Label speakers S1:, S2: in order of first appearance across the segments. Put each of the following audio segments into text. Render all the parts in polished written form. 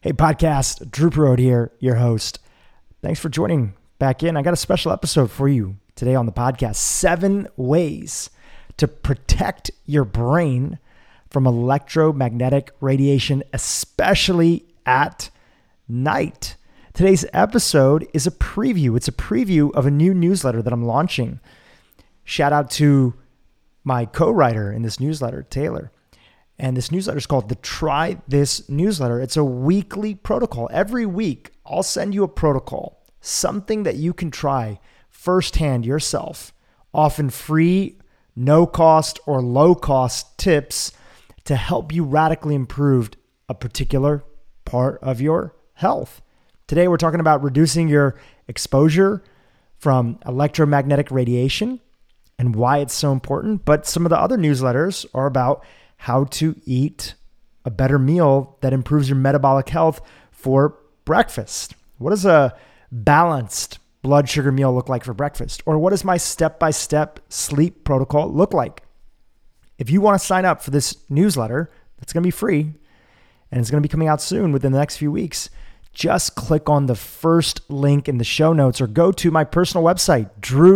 S1: Hey, podcast, Drew Parode here, your host. Thanks for joining back in. I got a special episode for you today on the podcast. 7 ways to protect your brain from electromagnetic radiation, especially at night. Today's episode is a preview. It's a preview of a new newsletter that I'm launching. Shout out to my co-writer in this newsletter, Taylor. And this newsletter is called the Try This Newsletter. It's a weekly protocol. Every week, I'll send you a protocol, something that you can try firsthand yourself, often free, no cost or low cost tips to help you radically improve a particular part of your health. Today, we're talking about reducing your exposure from electromagnetic radiation and why it's so important. But some of the other newsletters are about how to eat a better meal that improves your metabolic health for breakfast. What does a balanced blood sugar meal look like for breakfast? Or what does my step-by-step sleep protocol look like? If you want to sign up for this newsletter, that's going to be free, and it's going to be coming out soon within the next few weeks, just click on the first link in the show notes or go to my personal website,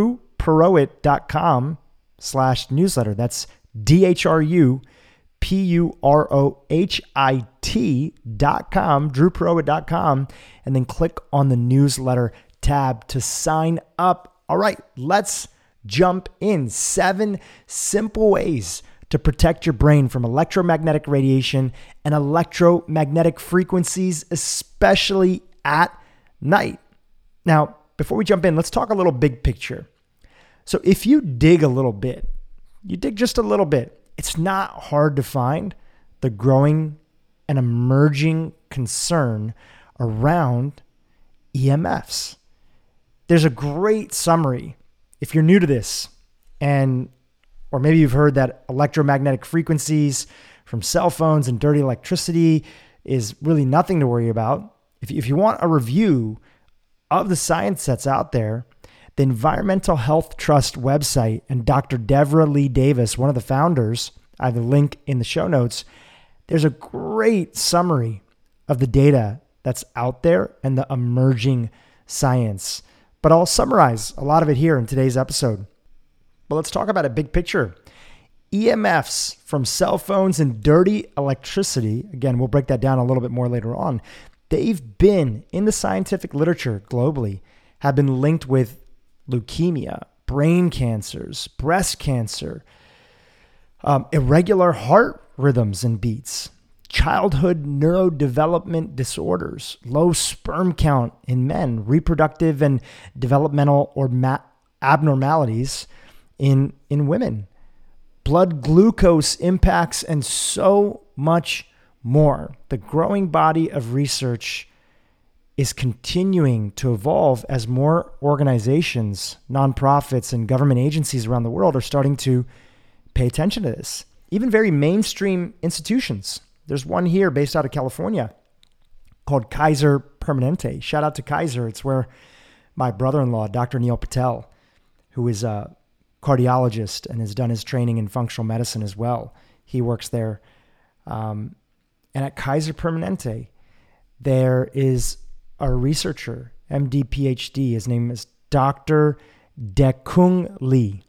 S1: drewpurohit.com/newsletter. That's DRUPUROHIT.com, drewpurohit.com, and then click on the newsletter tab to sign up. All right, let's jump in. 7 simple ways to protect your brain from electromagnetic radiation and electromagnetic frequencies, especially at night. Now, before we jump in, let's talk a little big picture. So if you dig a little bit, you dig just a little bit, it's not hard to find the growing and emerging concern around EMFs. There's a great summary. If you're new to this, or maybe you've heard that electromagnetic frequencies from cell phones and dirty electricity is really nothing to worry about. If you want a review of the science that's out there, the Environmental Health Trust website and Dr. Devra Lee Davis, one of the founders, I have a link in the show notes. There's a great summary of the data that's out there and the emerging science. But I'll summarize a lot of it here in today's episode. But let's talk about a big picture. EMFs from cell phones and dirty electricity, again, we'll break that down a little bit more later on. They've been in the scientific literature globally, have been linked with leukemia, brain cancers, breast cancer, irregular heart rhythms and beats, childhood neurodevelopment disorders, low sperm count in men, reproductive and developmental or abnormalities in women, blood glucose impacts, and so much more. The growing body of research is continuing to evolve as more organizations, nonprofits, and government agencies around the world are starting to pay attention to this. Even very mainstream institutions. There's one here based out of California called Kaiser Permanente. Shout out to Kaiser. It's where my brother-in-law, Dr. Neil Patel, who is a cardiologist and has done his training in functional medicine as well, he works there. And at Kaiser Permanente, there is a researcher, MD, PhD. His name is Dr. Dae-Kung Lee.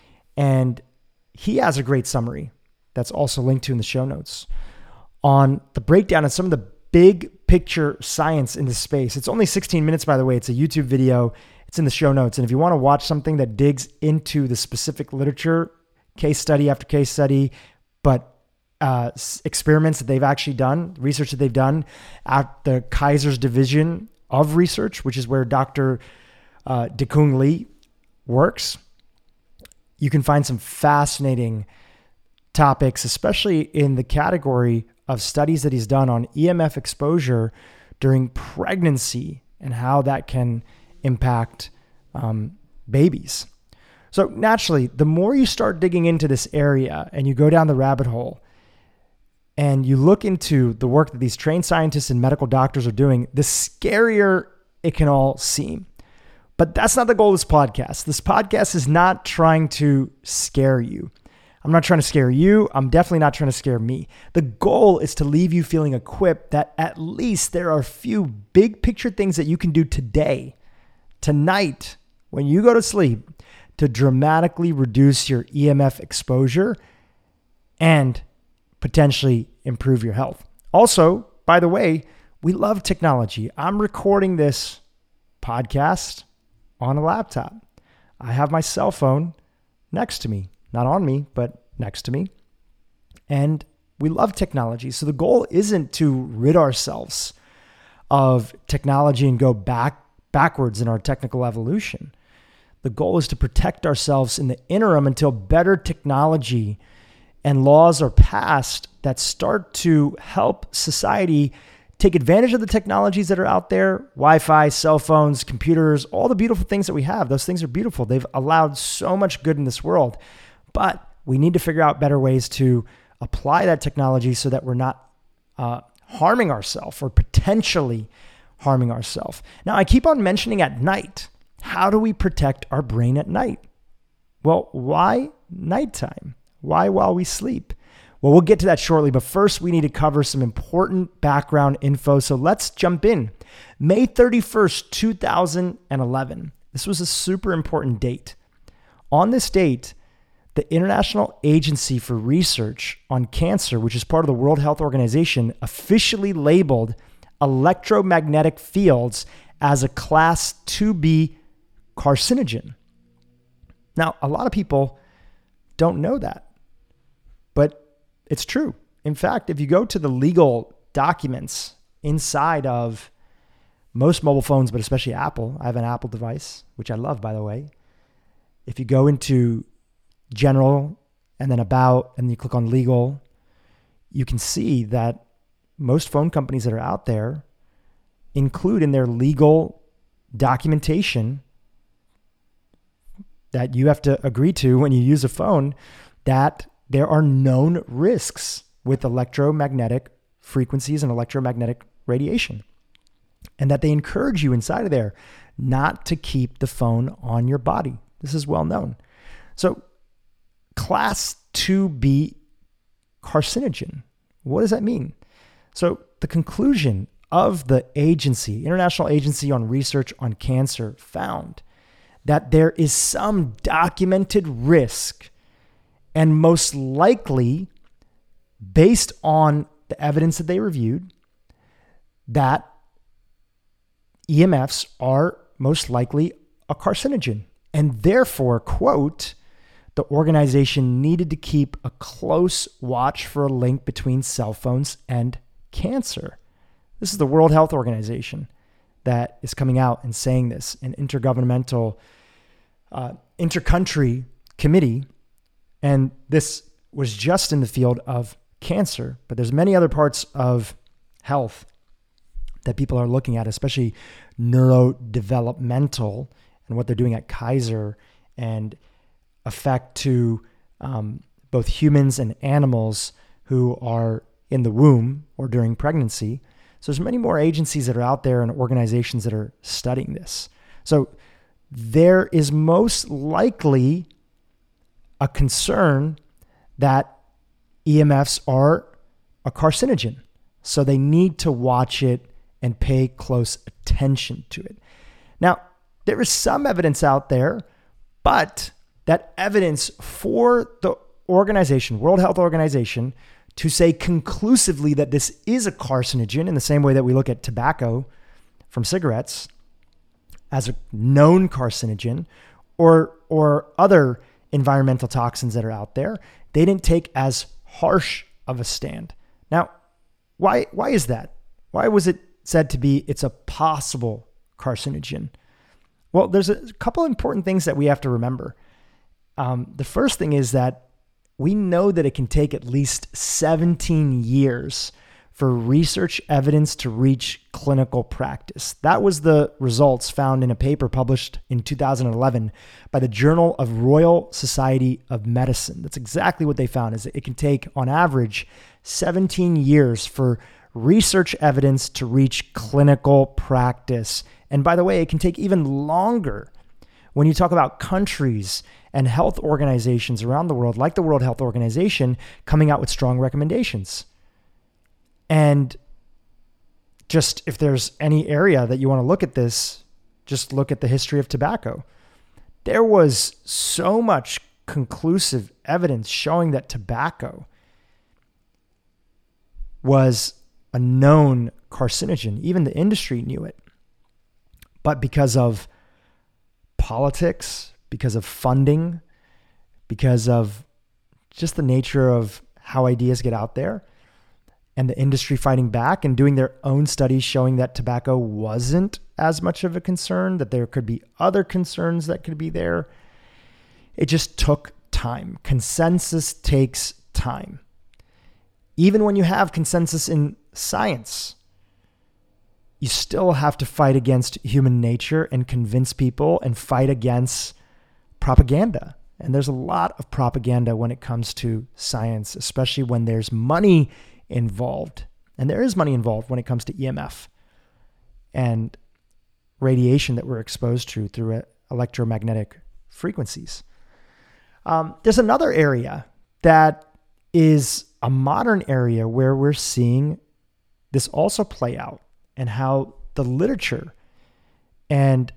S1: And he has a great summary that's also linked to in the show notes on the breakdown of some of the big picture science in this space. It's only 16 minutes, by the way. It's a YouTube video. It's in the show notes. And if you want to watch something that digs into the specific literature, case study after case study, but experiments that they've actually done, research that they've done at the Kaiser's division of research, which is where Dr. Dae-Kung Lee works, you can find some fascinating topics, especially in the category of studies that he's done on EMF exposure during pregnancy and how that can impact babies. So naturally, the more you start digging into this area and you go down the rabbit hole and you look into the work that these trained scientists and medical doctors are doing, the scarier it can all seem. But that's not the goal of this podcast. This podcast is not trying to scare you. I'm not trying to scare you. I'm definitely not trying to scare me. The goal is to leave you feeling equipped that at least there are a few big picture things that you can do today, tonight, when you go to sleep, to dramatically reduce your EMF exposure and potentially improve your health. Also, by the way, we love technology. I'm recording this podcast on a laptop. I have my cell phone next to me, not on me, but next to me. And we love technology. So the goal isn't to rid ourselves of technology and go backwards in our technical evolution. The goal is to protect ourselves in the interim until better technology and laws are passed that start to help society take advantage of the technologies that are out there, Wi-Fi, cell phones, computers, all the beautiful things that we have. Those things are beautiful. They've allowed so much good in this world, but we need to figure out better ways to apply that technology so that we're not harming ourselves or potentially harming ourselves. Now, I keep on mentioning at night. How do we protect our brain at night? Well, why nighttime? Why while we sleep? Well, we'll get to that shortly, but first we need to cover some important background info. So let's jump in. May 31st, 2011. This was a super important date. On this date, the International Agency for Research on Cancer, which is part of the World Health Organization, officially labeled electromagnetic fields as a Class 2B carcinogen. Now, a lot of people don't know that, but it's true. In fact, if you go to the legal documents inside of most mobile phones, but especially Apple, I have an Apple device, which I love, by the way. If you go into general and then about, and you click on legal, you can see that most phone companies that are out there include in their legal documentation that you have to agree to when you use a phone that there are known risks with electromagnetic frequencies and electromagnetic radiation, and that they encourage you inside of there not to keep the phone on your body. This is well known. So Class 2B carcinogen, what does that mean? So the conclusion of the agency, International Agency on Research on Cancer, found that there is some documented risk, and most likely, based on the evidence that they reviewed, that EMFs are most likely a carcinogen. And therefore, quote, the organization needed to keep a close watch for a link between cell phones and cancer. This is the World Health Organization that is coming out and saying this, an intergovernmental, intercountry committee. And this was just in the field of cancer, but there's many other parts of health that people are looking at, especially neurodevelopmental and what they're doing at Kaiser and effect to both humans and animals who are in the womb or during pregnancy. So there's many more agencies that are out there and organizations that are studying this. So there is most likely a concern that EMFs are a carcinogen. So they need to watch it and pay close attention to it. Now, there is some evidence out there, but that evidence for the organization, World Health Organization, to say conclusively that this is a carcinogen in the same way that we look at tobacco from cigarettes as a known carcinogen or other environmental toxins that are out there, they didn't take as harsh of a stand. Now, why is that? Why was it said to be it's a possible carcinogen? Well, there's a couple important things that we have to remember. The first thing is that we know that it can take at least 17 years for research evidence to reach clinical practice. That was the results found in a paper published in 2011 by the Journal of Royal Society of Medicine. That's exactly what they found, is that it can take, on average, 17 years for research evidence to reach clinical practice. And by the way, it can take even longer when you talk about countries and health organizations around the world, like the World Health Organization, coming out with strong recommendations. And just if there's any area that you want to look at this, just look at the history of tobacco. There was so much conclusive evidence showing that tobacco was a known carcinogen. Even the industry knew it. But because of politics, because of funding, because of just the nature of how ideas get out there, and the industry fighting back and doing their own studies showing that tobacco wasn't as much of a concern, that there could be other concerns that could be there, it just took time. Consensus takes time. Even when you have consensus in science, you still have to fight against human nature and convince people and fight against propaganda. And there's a lot of propaganda when it comes to science, especially when there's money involved. And there is money involved when it comes to EMF and radiation that we're exposed to through electromagnetic frequencies. There's another area that is a modern area where we're seeing this also play out, and how the literature and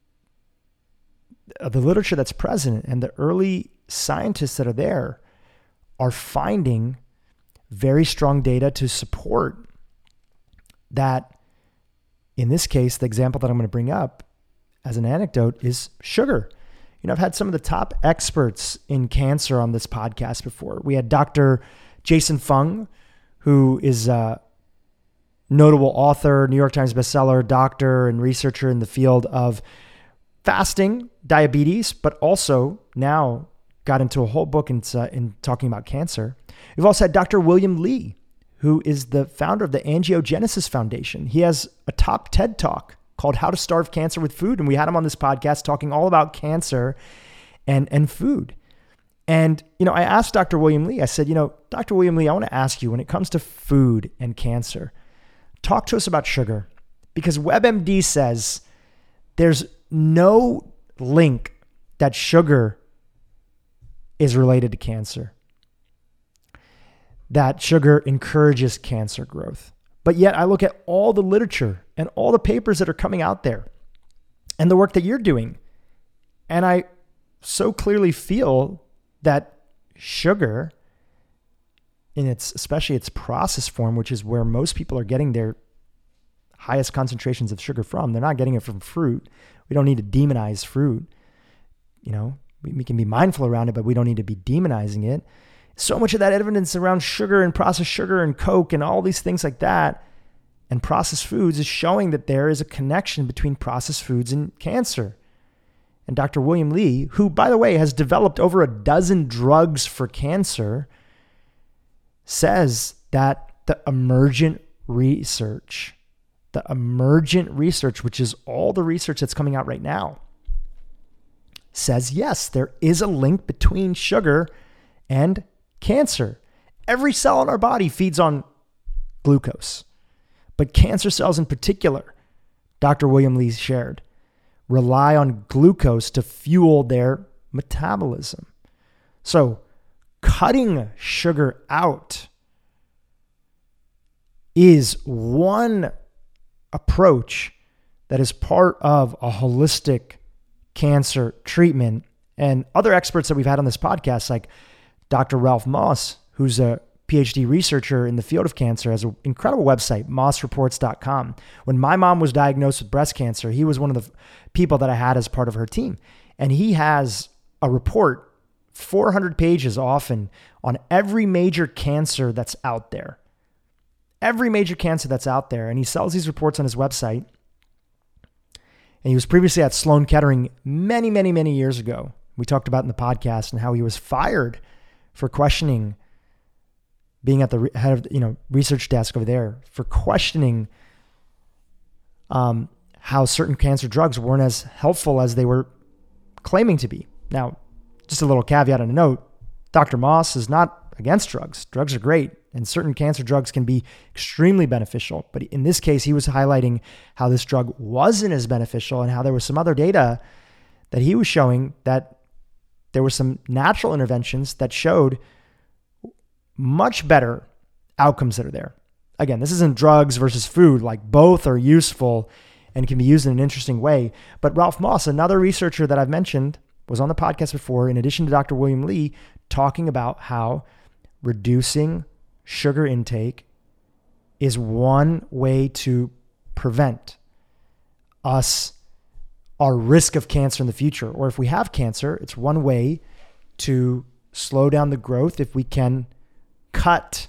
S1: the literature that's present and the early scientists that are there are finding very strong data to support that. In this case, the example that I'm going to bring up as an anecdote is sugar. I've had some of the top experts in cancer on this podcast before. We had Dr. Jason Fung, who is a notable author, New York Times bestseller, doctor, and researcher in the field of fasting, diabetes, but also now got into a whole book in talking about cancer. We've also had Dr. William Li, who is the founder of the Angiogenesis Foundation. He has a top TED Talk called How to Starve Cancer with Food. And we had him on this podcast talking all about cancer and food. And, I asked Dr. William Li, I said, Dr. William Li, I want to ask you, when it comes to food and cancer, talk to us about sugar, because WebMD says there's no link that sugar is related to cancer, that sugar encourages cancer growth. But yet I look at all the literature and all the papers that are coming out there and the work that you're doing, and I so clearly feel that sugar, especially its processed form, which is where most people are getting their highest concentrations of sugar from. They're not getting it from fruit. We don't need to demonize fruit. We can be mindful around it, but we don't need to be demonizing it. So much of that evidence around sugar and processed sugar and Coke and all these things like that and processed foods is showing that there is a connection between processed foods and cancer. And Dr. William Li, who, by the way, has developed over 12 drugs for cancer, says that the emergent research, which is all the research that's coming out right now, says, yes, there is a link between sugar and cancer. Every cell in our body feeds on glucose, but cancer cells in particular, Dr. William Li shared, rely on glucose to fuel their metabolism. So cutting sugar out is one approach that is part of a holistic cancer treatment. And other experts that we've had on this podcast, like Dr. Ralph Moss, who's a PhD researcher in the field of cancer, has an incredible website, mossreports.com. When my mom was diagnosed with breast cancer, he was one of the people that I had as part of her team. And he has a report, 400 pages often, on every major cancer that's out there. Every major cancer that's out there. And he sells these reports on his website. And he was previously at Sloan Kettering many, many, many years ago. We talked about in the podcast and how he was fired for questioning, being at the head of the research desk over there, for questioning how certain cancer drugs weren't as helpful as they were claiming to be. Now, just a little caveat and a note, Dr. Moss is not against drugs. Drugs are great, and certain cancer drugs can be extremely beneficial. But in this case, he was highlighting how this drug wasn't as beneficial and how there was some other data that he was showing that there were some natural interventions that showed much better outcomes that are there. Again, this isn't drugs versus food. Like, both are useful and can be used in an interesting way. But Ralph Moss, another researcher that I've mentioned, was on the podcast before, in addition to Dr. William Li, talking about how reducing sugar intake is one way to prevent our risk of cancer in the future. Or if we have cancer, it's one way to slow down the growth if we can cut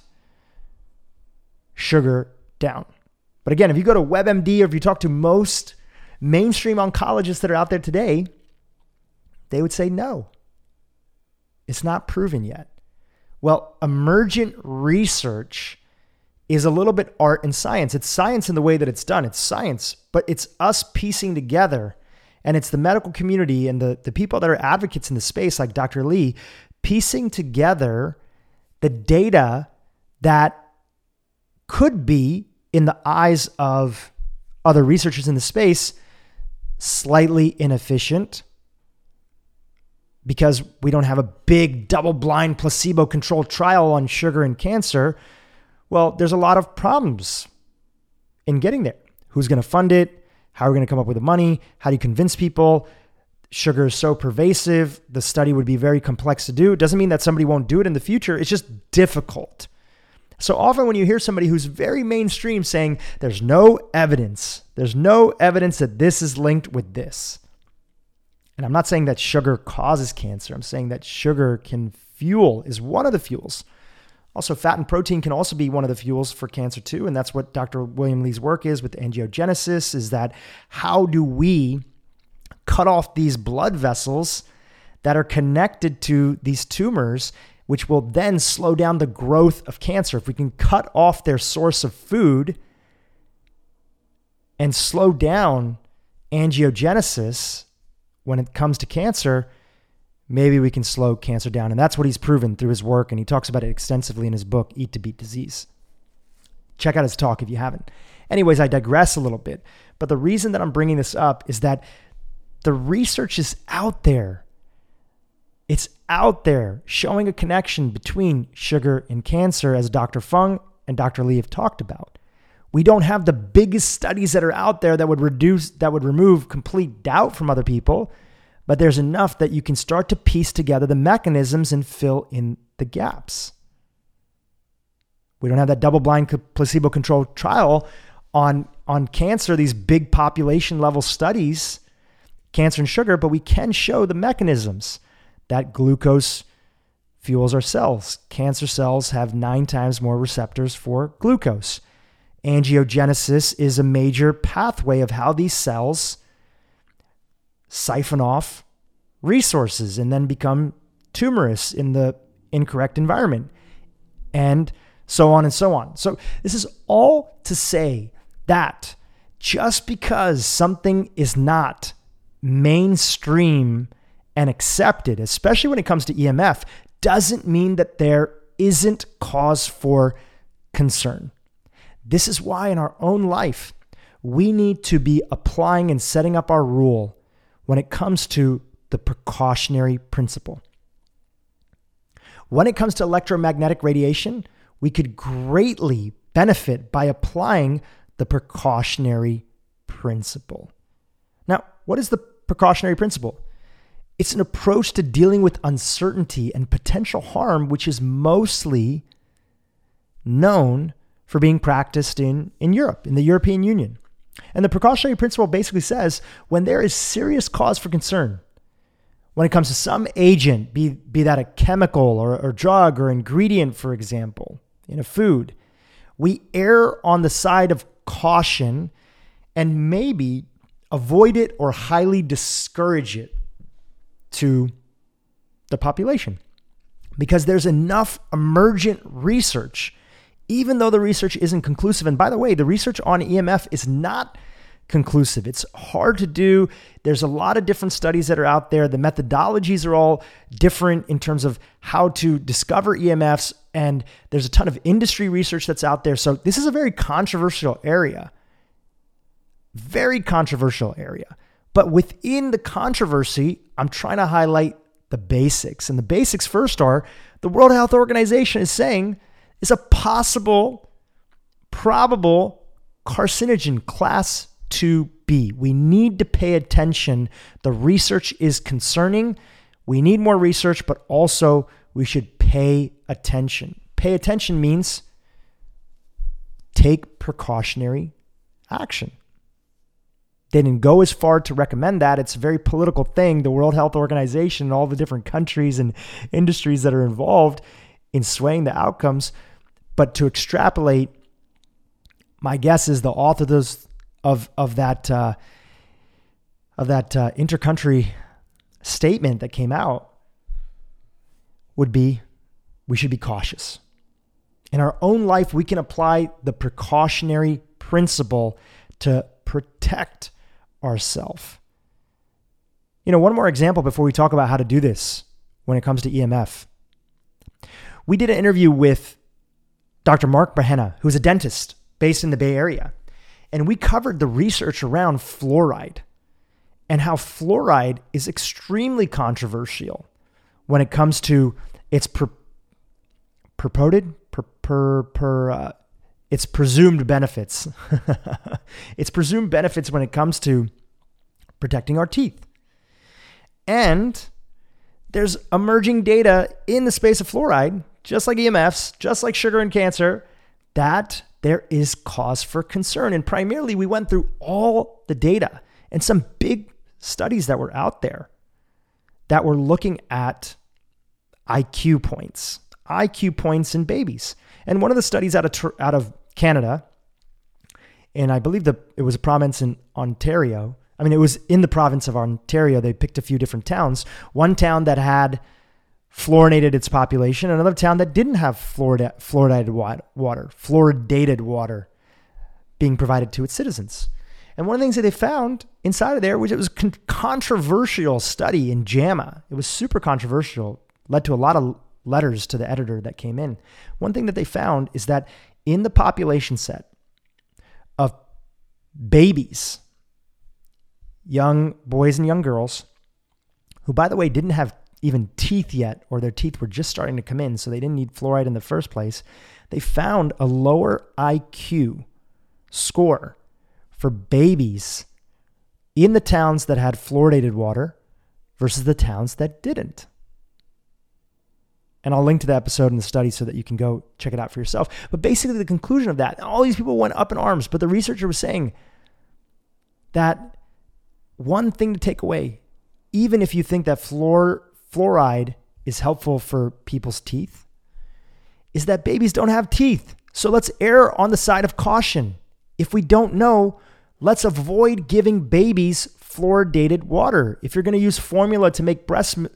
S1: sugar down. But again, if you go to WebMD or if you talk to most mainstream oncologists that are out there today, they would say no. It's not proven yet. Well, emergent research is a little bit art and science. It's science in the way that it's done. It's science, but it's us piecing together, and it's the medical community and the people that are advocates in the space, like Dr. Li, piecing together the data that could be, in the eyes of other researchers in the space, slightly inefficient because we don't have a big double-blind placebo-controlled trial on sugar and cancer. Well, there's a lot of problems in getting there. Who's going to fund it? How are we going to come up with the money? How do you convince people? Sugar is so pervasive. The study would be very complex to do. It doesn't mean that somebody won't do it in the future. It's just difficult. So often when you hear somebody who's very mainstream saying there's no evidence that this is linked with this. And I'm not saying that sugar causes cancer. I'm saying that sugar is one of the fuels. Also, fat and protein can also be one of the fuels for cancer too. And that's what Dr. William Li's work is with angiogenesis, is that how do we cut off these blood vessels that are connected to these tumors, which will then slow down the growth of cancer. If we can cut off their source of food and slow down angiogenesis when it comes to cancer, maybe we can slow cancer down. And that's what he's proven through his work. And he talks about it extensively in his book, Eat to Beat Disease. Check out his talk if you haven't. Anyways, I digress a little bit. But the reason that I'm bringing this up is that the research is out there. It's out there showing a connection between sugar and cancer, as Dr. Fung and Dr. Li have talked about. We don't have the biggest studies that are out there that would remove complete doubt from other people, but there's enough that you can start to piece together the mechanisms and fill in the gaps. We don't have that double-blind placebo-controlled trial on cancer, these big population level studies, cancer and sugar, but we can show the mechanisms that glucose fuels our cells. Cancer cells have 9 times more receptors for glucose. Angiogenesis is a major pathway of how these cells siphon off resources and then become tumorous in the incorrect environment, and so on and so on. So this is all to say that just because something is not mainstream and accepted, especially when it comes to EMF, doesn't mean that there isn't cause for concern. This is why in our own life, we need to be applying and setting up our rule when it comes to the precautionary principle. When it comes to electromagnetic radiation, we could greatly benefit by applying the precautionary principle. Now, what is the precautionary principle? It's an approach to dealing with uncertainty and potential harm, which is mostly known for being practiced in Europe, in the European Union. And the precautionary principle basically says when there is serious cause for concern, when it comes to some agent, be that a chemical or drug or ingredient, for example, in a food, we err on the side of caution and maybe avoid it or highly discourage it to the population, because there's enough emergent research, even though the research isn't conclusive. And by the way, the research on EMF is not conclusive. It's hard to do. There's a lot of different studies that are out there. The methodologies are all different in terms of how to discover EMFs, and there's a ton of industry research that's out there. So this is a very controversial area. Very controversial area. But within the controversy, I'm trying to highlight the basics. And the basics first are the World Health Organization is saying is a possible, probable carcinogen class 2B. We need to pay attention. The research is concerning. We need more research, but also we should pay attention. Pay attention means take precautionary action. They didn't go as far to recommend that. It's a very political thing. The World Health Organization and all the different countries and industries that are involved in swaying the outcomes. But to extrapolate, my guess is the authors of that intercountry statement that came out would be, we should be cautious. In our own life, we can apply the precautionary principle to protect ourselves. One more example before we talk about how to do this when it comes to EMF. We did an interview with Dr. Mark Bahena, who's a dentist based in the Bay Area. And we covered the research around fluoride and how fluoride is extremely controversial when it comes to its its presumed benefits. Its presumed benefits when it comes to protecting our teeth. And there's emerging data in the space of fluoride, just like EMFs, just like sugar and cancer, that there is cause for concern. And primarily, we went through all the data and some big studies that were out there that were looking at IQ points in babies. And one of the studies out of Canada, and I believe it was a province in Ontario. I mean, it was in the province of Ontario. They picked a few different towns. One town that had fluoridated its population, another town that didn't have fluoridated water being provided to its citizens. And one of the things that they found inside of there was it was a controversial study in JAMA. It was super controversial, led to a lot of letters to the editor that came in. One thing that they found is that in the population set of babies, young boys and young girls, who, by the way, didn't have even teeth yet, or their teeth were just starting to come in, so they didn't need fluoride in the first place, they found a lower IQ score for babies in the towns that had fluoridated water versus the towns that didn't. And I'll link to the episode in the study so that you can go check it out for yourself. But basically the conclusion of that, all these people went up in arms, but the researcher was saying that one thing to take away, even if you think that fluoride is helpful for people's teeth, is that babies don't have teeth. So let's err on the side of caution. If we don't know, let's avoid giving babies fluoridated water. If you're going to use formula to make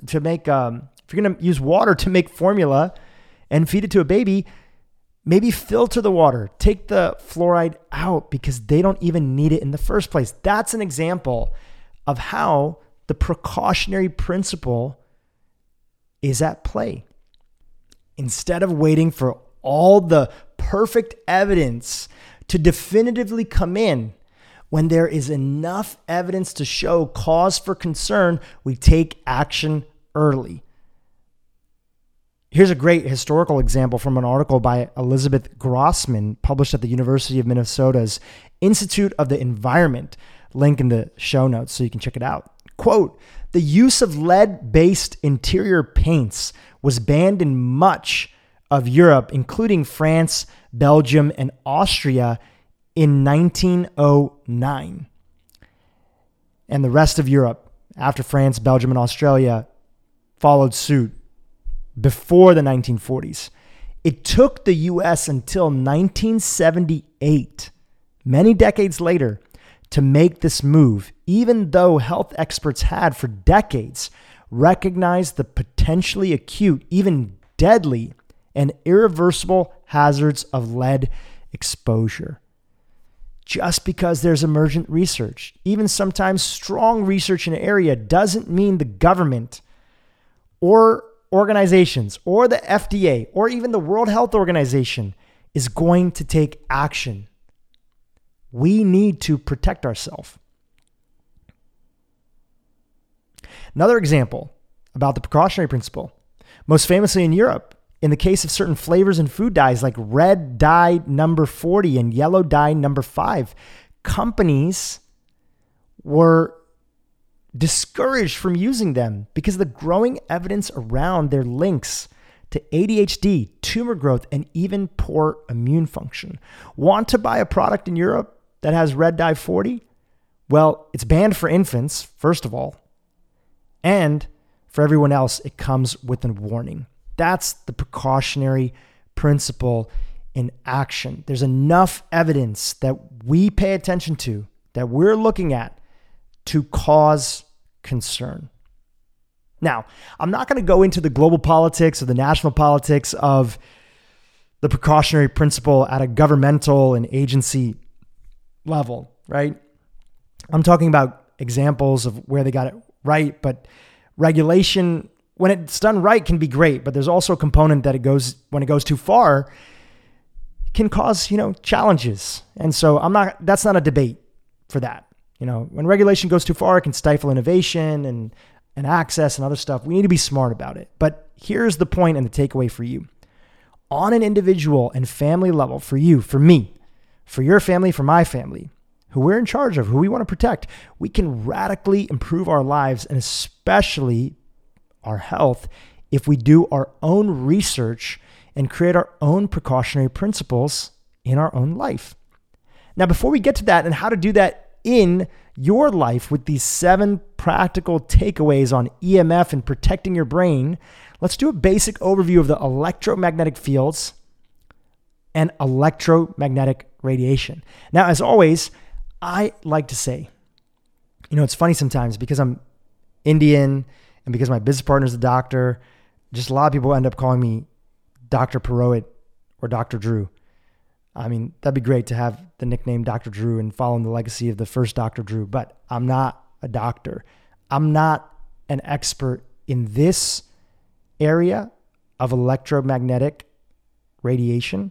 S1: if you're going to use water to make formula and feed it to a baby, maybe filter the water, take the fluoride out because they don't even need it in the first place. That's an example of how the precautionary principle is at play. Instead of waiting for all the perfect evidence to definitively come in, when there is enough evidence to show cause for concern, we take action early. Here's a great historical example from an article by Elizabeth Grossman, published at the University of Minnesota's Institute of the Environment. Link in the show notes so you can check it out. Quote, the use of lead-based interior paints was banned in much of Europe, including France, Belgium, and Austria in 1909. And the rest of Europe, after France, Belgium, and Australia, followed suit before the 1940s. It took the US until 1978, many decades later, to make this move, even though health experts had for decades recognized the potentially acute, even deadly, and irreversible hazards of lead exposure. Just because there's emergent research, even sometimes strong research in an area, doesn't mean the government or organizations or the FDA or even the World Health Organization is going to take action. We need to protect ourselves. Another example about the precautionary principle, most famously in Europe, in the case of certain flavors and food dyes like red dye number 40 and yellow dye number 5, companies were discouraged from using them because of the growing evidence around their links to ADHD, tumor growth, and even poor immune function. Want to buy a product in Europe that has red dye 40? Well, it's banned for infants, first of all, and for everyone else, it comes with a warning. That's the precautionary principle in action. There's enough evidence that we pay attention to, that we're looking at, to cause concern. Now, I'm not going to go into the global politics or the national politics of the precautionary principle at a governmental and agency level, right? I'm talking about examples of where they got it right, but regulation, when it's done right, can be great, but there's also a component that when it goes too far, can cause, challenges. And so that's not a debate for that. When regulation goes too far, it can stifle innovation and access and other stuff. We need to be smart about it. But here's the point and the takeaway for you. On an individual and family level, for you, for me, for your family, for my family, who we're in charge of, who we want to protect, we can radically improve our lives and especially our health if we do our own research and create our own precautionary principles in our own life. Now, before we get to that and how to do that in your life with these 7 practical takeaways on EMF and protecting your brain, let's do a basic overview of the electromagnetic fields and electromagnetic radiation. Now, as always, I like to say, it's funny sometimes because I'm Indian and because my business partner is a doctor, just a lot of people end up calling me Dr. Purohit or Dr. Drew. I mean, that'd be great to have the nickname Dr. Drew and follow in the legacy of the first Dr. Drew, but I'm not a doctor. I'm not an expert in this area of electromagnetic radiation,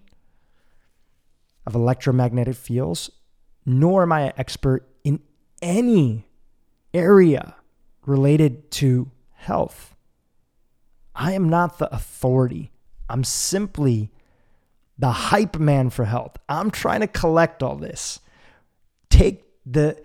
S1: of electromagnetic fields, nor am I an expert in any area related to health. I am not the authority. I'm simply the hype man for health. I'm trying to collect all this. Take the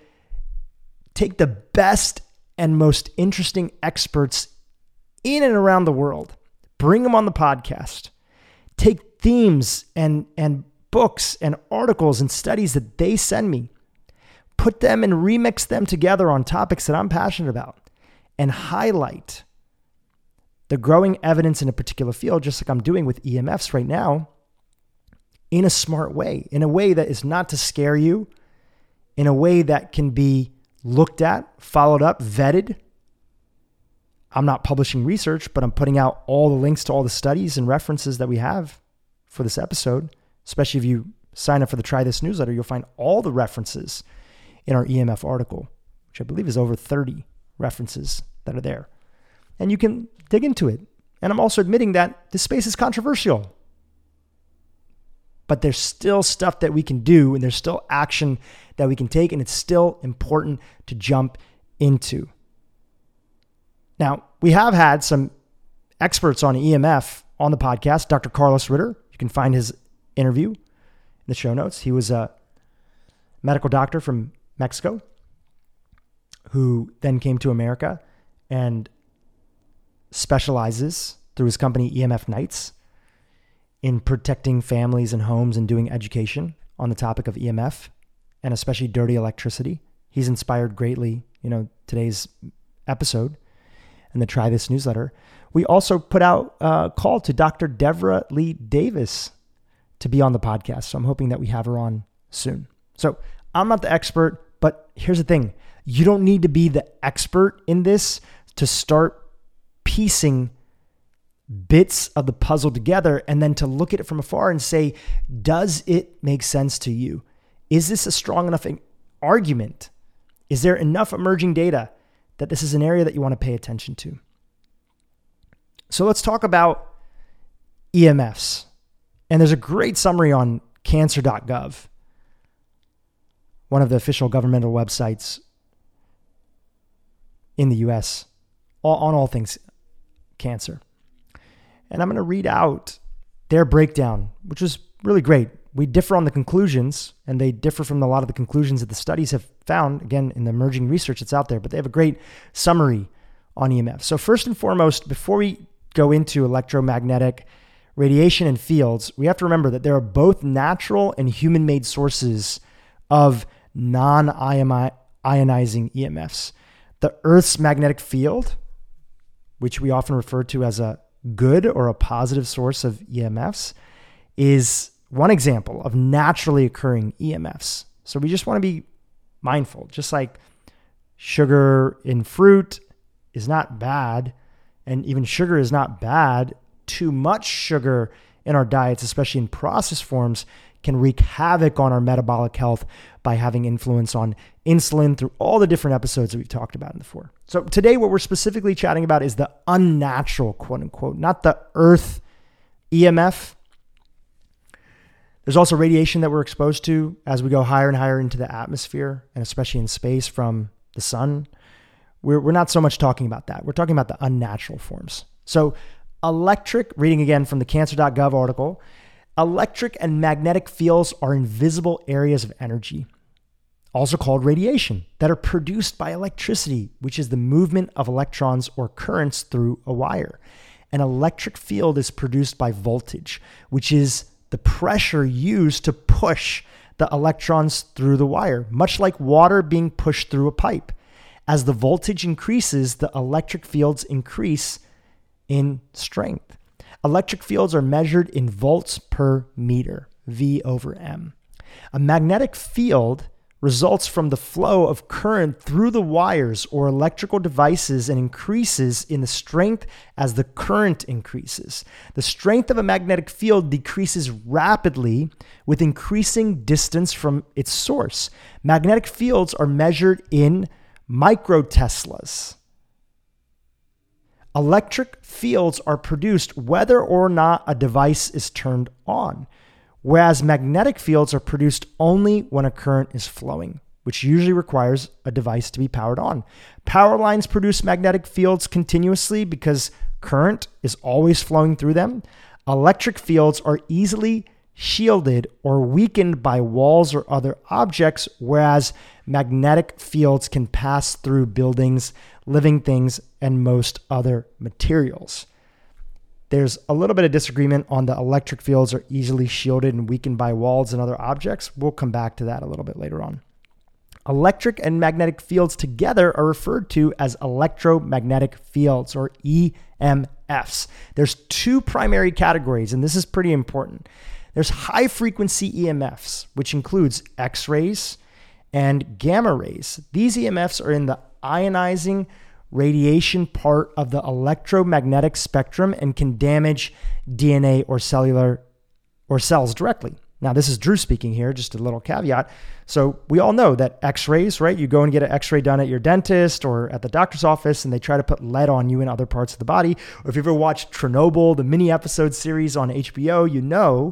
S1: best and most interesting experts in and around the world. Bring them on the podcast. Take themes and books and articles and studies that they send me. Put them and remix them together on topics that I'm passionate about and highlight the growing evidence in a particular field, just like I'm doing with EMFs right now, in a smart way, in a way that is not to scare you, in a way that can be looked at, followed up, vetted. I'm not publishing research, but I'm putting out all the links to all the studies and references that we have for this episode. Especially if you sign up for the Try This newsletter, you'll find all the references in our EMF article, which I believe is over 30 references that are there. And you can dig into it. And I'm also admitting that this space is controversial. But there's still stuff that we can do and there's still action that we can take, and it's still important to jump into. Now, we have had some experts on EMF on the podcast. Dr. Carlos Ritter, you can find his interview in the show notes. He was a medical doctor from Mexico who then came to America and specializes through his company EMF Nights in protecting families and homes and doing education on the topic of EMF and especially dirty electricity. He's inspired greatly, today's episode and the Try This newsletter. We also put out a call to Dr. Devra Lee Davis to be on the podcast. So I'm hoping that we have her on soon. So I'm not the expert, but here's the thing. You don't need to be the expert in this to start piecing bits of the puzzle together and then to look at it from afar and say, does it make sense to you? Is this a strong enough argument? Is there enough emerging data that this is an area that you want to pay attention to? So let's talk about EMFs. And there's a great summary on cancer.gov, one of the official governmental websites in the US on all things cancer. And I'm going to read out their breakdown, which was really great. We differ on the conclusions, and they differ from a lot of the conclusions that the studies have found, again, in the emerging research that's out there, but they have a great summary on EMF. So first and foremost, before we go into electromagnetic radiation and fields, we have to remember that there are both natural and human-made sources of non-ionizing EMFs. The Earth's magnetic field, which we often refer to as a good or a positive source of EMFs, is one example of naturally occurring EMFs. So we just want to be mindful. Just like sugar in fruit is not bad, and even sugar is not bad, too much sugar in our diets, especially in processed forms, can wreak havoc on our metabolic health by having influence on insulin through all the different episodes that we've talked about before. So today what we're specifically chatting about is the unnatural, quote unquote, not the Earth EMF. There's also radiation that we're exposed to as we go higher and higher into the atmosphere, and especially in space from the sun. We're not so much talking about that. We're talking about the unnatural forms. So reading again from the cancer.gov article, electric and magnetic fields are invisible areas of energy, also called radiation, that are produced by electricity, which is the movement of electrons or currents through a wire. An electric field is produced by voltage, which is the pressure used to push the electrons through the wire, much like water being pushed through a pipe. As the voltage increases, the electric fields increase in strength. Electric fields are measured in volts per meter, V/M. A magnetic field results from the flow of current through the wires or electrical devices and increases in the strength as the current increases. The strength of a magnetic field decreases rapidly with increasing distance from its source. Magnetic fields are measured in microteslas. Electric fields are produced whether or not a device is turned on, whereas magnetic fields are produced only when a current is flowing, which usually requires a device to be powered on. Power lines produce magnetic fields continuously because current is always flowing through them. Electric fields are easily shielded or weakened by walls or other objects, whereas magnetic fields can pass through buildings, living things, and most other materials. There's a little bit of disagreement on the electric fields are easily shielded and weakened by walls and other objects. We'll come back to that a little bit later on. Electric and magnetic fields together are referred to as electromagnetic fields, or EMFs. There's two primary categories, and this is pretty important. There's high frequency EMFs, which includes X-rays and gamma rays. These EMFs are in the ionizing radiation part of the electromagnetic spectrum and can damage DNA or cells directly. Now, this is Drew speaking here, just a little caveat. So we all know that X-rays, right? You go and get an X-ray done at your dentist or at the doctor's office, and they try to put lead on you in other parts of the body. Or if you've ever watched Chernobyl, the mini episode series on HBO, you know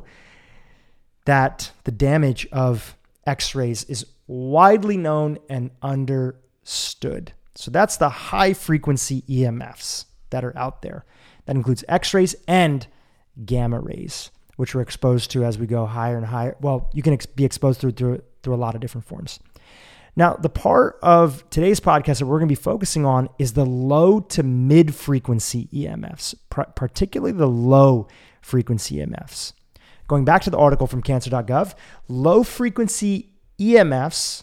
S1: that the damage of X-rays is widely known and understood. So that's the high frequency EMFs that are out there. That includes X-rays and gamma rays, which we're exposed to as we go higher and higher. Well, you can be exposed through a lot of different forms. Now, the part of today's podcast that we're going to be focusing on is the low to mid frequency EMFs, particularly the low frequency EMFs. Going back to the article from cancer.gov, low frequency EMFs,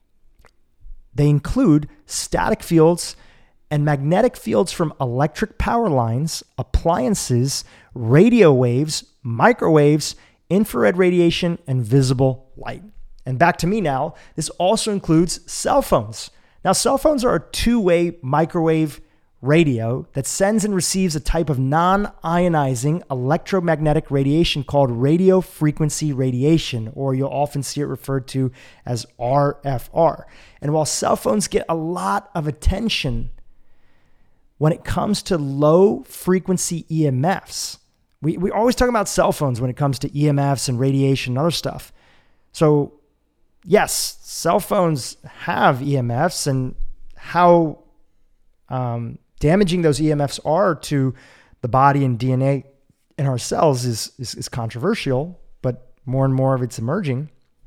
S1: they include static fields and magnetic fields from electric power lines, appliances, radio waves, microwaves, infrared radiation, and visible light. And back to me now, this also includes cell phones. Now, cell phones are a two-way microwave radio that sends and receives a type of non-ionizing electromagnetic radiation called radio frequency radiation, or you'll often see it referred to as RFR. And while cell phones get a lot of attention when it comes to low frequency EMFs, we always talk about cell phones when it comes to EMFs and radiation and other stuff. So yes, cell phones have EMFs, and how damaging those EMFs are to the body and DNA in our cells is controversial, but more and more of it's emerging.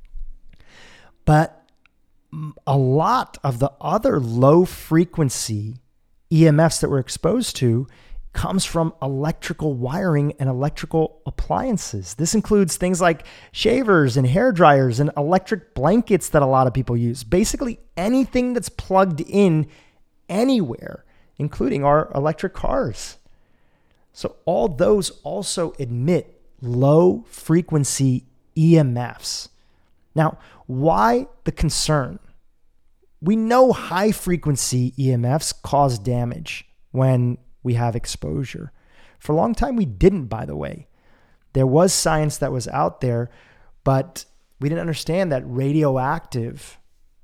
S1: But a lot of the other low frequency EMFs that we're exposed to comes from electrical wiring and electrical appliances. This includes things like shavers and hair dryers and electric blankets that a lot of people use. Basically anything that's plugged in anywhere, including our electric cars. So all those also emit low frequency EMFs. Now, why the concern? We know high frequency EMFs cause damage when we have exposure. For a long time, we didn't, by the way. There was science that was out there, but we didn't understand that radioactive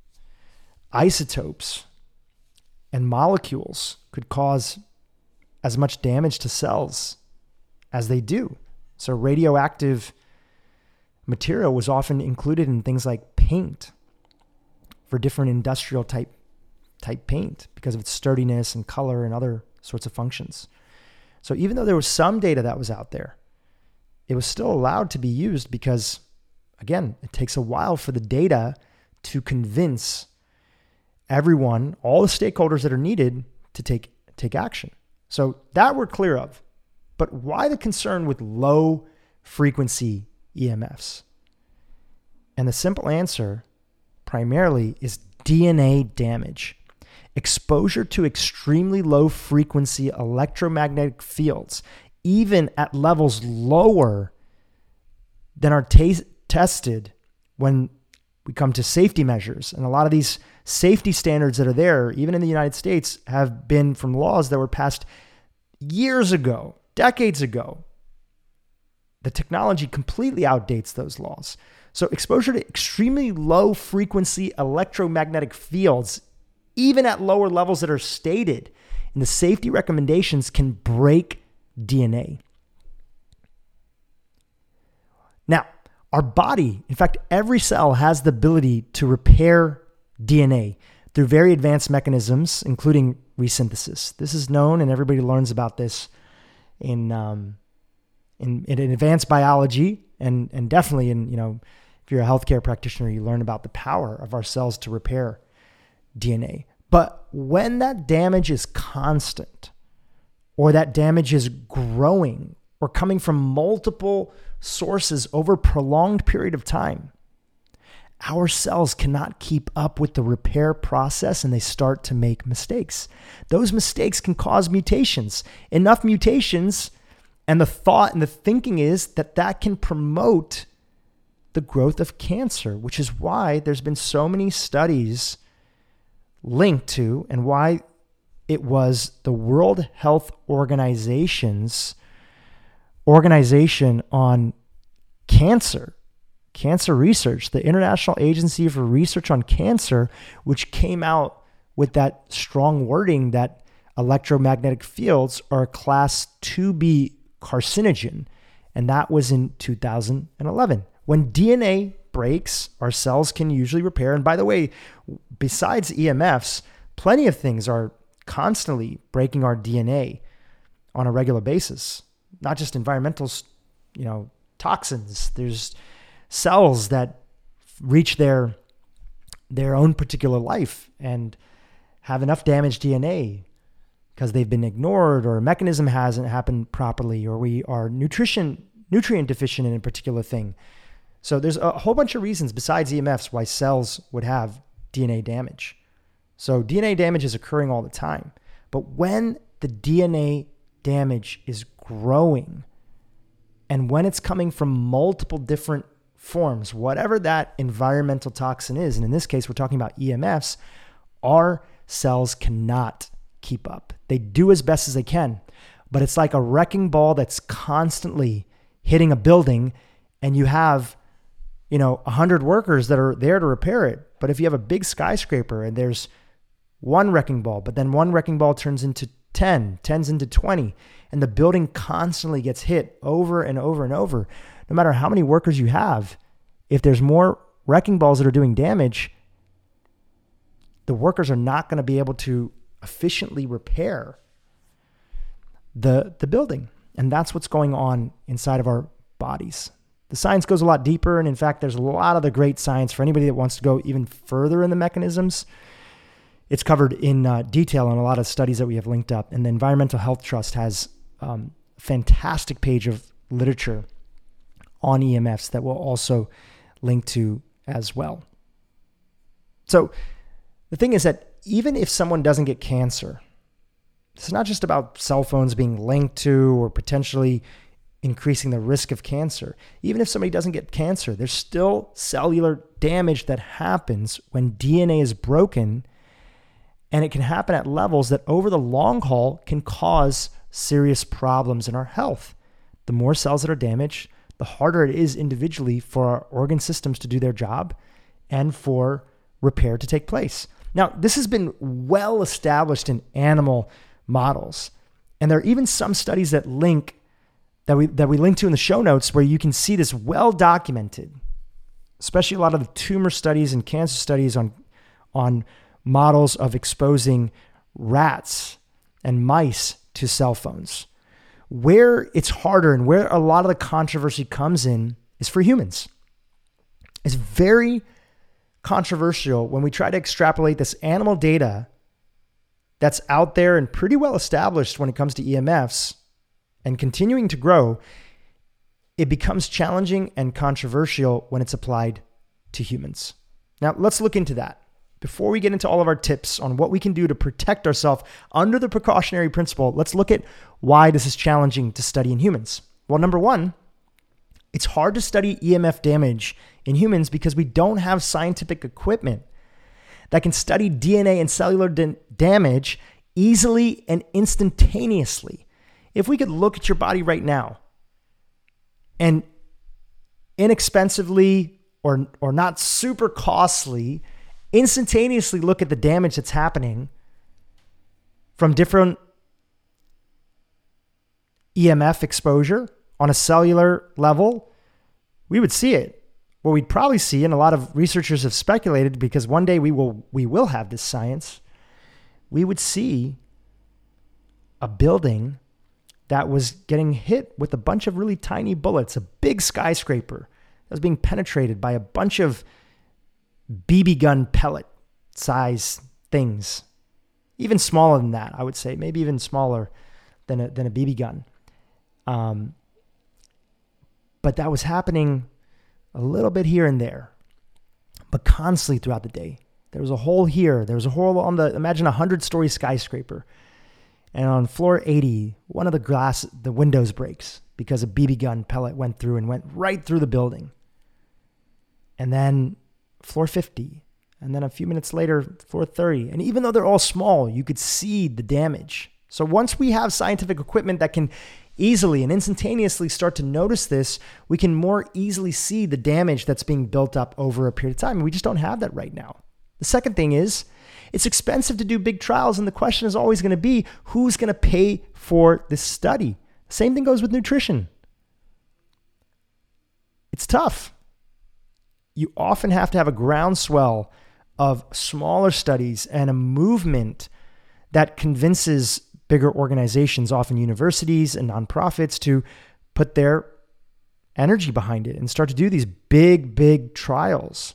S1: isotopes and molecules could cause as much damage to cells as they do. So radioactive material was often included in things like paint for different industrial type paint because of its sturdiness and color and other sorts of functions. So even though there was some data that was out there, it was still allowed to be used because, again, it takes a while for the data to convince everyone, all the stakeholders that are needed to take action. So that we're clear of. But why the concern with low frequency EMFs? And the simple answer primarily is DNA damage. Exposure to extremely low frequency electromagnetic fields, even at levels lower than are tested when we come to safety measures. And a lot of these safety standards that are there, even in the United States, have been from laws that were passed years ago, decades ago. The technology completely outdates those laws. So exposure to extremely low frequency electromagnetic fields, even at lower levels that are stated in the safety recommendations, can break DNA. Now, our body, in fact, every cell has the ability to repair DNA through very advanced mechanisms, including resynthesis. This is known, and everybody learns about this in advanced biology, and definitely if you're a healthcare practitioner, you learn about the power of our cells to repair DNA. But when that damage is constant, or that damage is growing, or coming from multiple sources over a prolonged period of time, our cells cannot keep up with the repair process and they start to make mistakes. Those mistakes can cause mutations. Enough mutations, and the thought and the thinking is that can promote the growth of cancer, which is why there's been so many studies linked to, and why it was the World Health Organization's organization on cancer research, the International Agency for Research on Cancer, which came out with that strong wording that electromagnetic fields are a class 2B carcinogen. And that was in 2011. When DNA breaks, our cells can usually repair. And by the way, besides EMFs, plenty of things are constantly breaking our DNA on a regular basis. Not just environmental, toxins. There's cells that reach their own particular life and have enough damaged DNA because they've been ignored, or a mechanism hasn't happened properly, or we are nutrient deficient in a particular thing. So there's a whole bunch of reasons besides EMFs why cells would have DNA damage. So DNA damage is occurring all the time. But when the DNA damage is growing, and when it's coming from multiple different forms, whatever that environmental toxin is, and in this case, we're talking about EMFs, our cells cannot keep up. They do as best as they can, but it's like a wrecking ball that's constantly hitting a building, and you have 100 workers that are there to repair it. But if you have a big skyscraper and there's one wrecking ball, but then one wrecking ball turns into 10, 10's into 20, and the building constantly gets hit over and over and over, no matter how many workers you have, if there's more wrecking balls that are doing damage, the workers are not going to be able to efficiently repair the building. And that's what's going on inside of our bodies. The science goes a lot deeper. And in fact, there's a lot of the great science for anybody that wants to go even further in the mechanisms. It's covered in detail in a lot of studies that we have linked up. And the Environmental Health Trust has a fantastic page of literature on EMFs that we'll also link to as well. So the thing is that even if someone doesn't get cancer, it's not just about cell phones being linked to or potentially increasing the risk of cancer. Even if somebody doesn't get cancer, there's still cellular damage that happens when DNA is broken, and it can happen at levels that over the long haul can cause serious problems in our health. The more cells that are damaged, the harder it is individually for our organ systems to do their job and for repair to take place. Now, this has been well established in animal models. And there are even some studies that we link to in the show notes where you can see this well documented, especially a lot of the tumor studies and cancer studies on models of exposing rats and mice to cell phones. Where it's harder and where a lot of the controversy comes in is for humans. It's very controversial when we try to extrapolate this animal data that's out there and pretty well established when it comes to EMFs and continuing to grow. It becomes challenging and controversial when it's applied to humans. Now, let's look into that. Before we get into all of our tips on what we can do to protect ourselves under the precautionary principle, let's look at why this is challenging to study in humans. Well, number one, it's hard to study EMF damage in humans because we don't have scientific equipment that can study DNA and cellular damage easily and instantaneously. If we could look at your body right now and inexpensively or not super costly, instantaneously look at the damage that's happening from different EMF exposure on a cellular level, we would see it. What we'd probably see, and a lot of researchers have speculated because one day we will have this science, we would see a building that was getting hit with a bunch of really tiny bullets, a big skyscraper that was being penetrated by a bunch of BB gun pellet size things. Even smaller than that, I would say, maybe even smaller than a BB gun. But that was happening a little bit here and there, but constantly throughout the day. There was a hole here. There was a hole on imagine a 100-story skyscraper. And on floor 80, one of the windows breaks because a BB gun pellet went through and went right through the building. And then floor 50. And then a few minutes later, floor 30. And even though they're all small, you could see the damage. So once we have scientific equipment that can easily and instantaneously start to notice this, we can more easily see the damage that's being built up over a period of time. And we just don't have that right now. The second thing is, it's expensive to do big trials, and the question is always going to be, who's going to pay for this study? Same thing goes with nutrition. It's tough. You often have to have a groundswell of smaller studies and a movement that convinces bigger organizations, often universities and nonprofits, to put their energy behind it and start to do these big trials.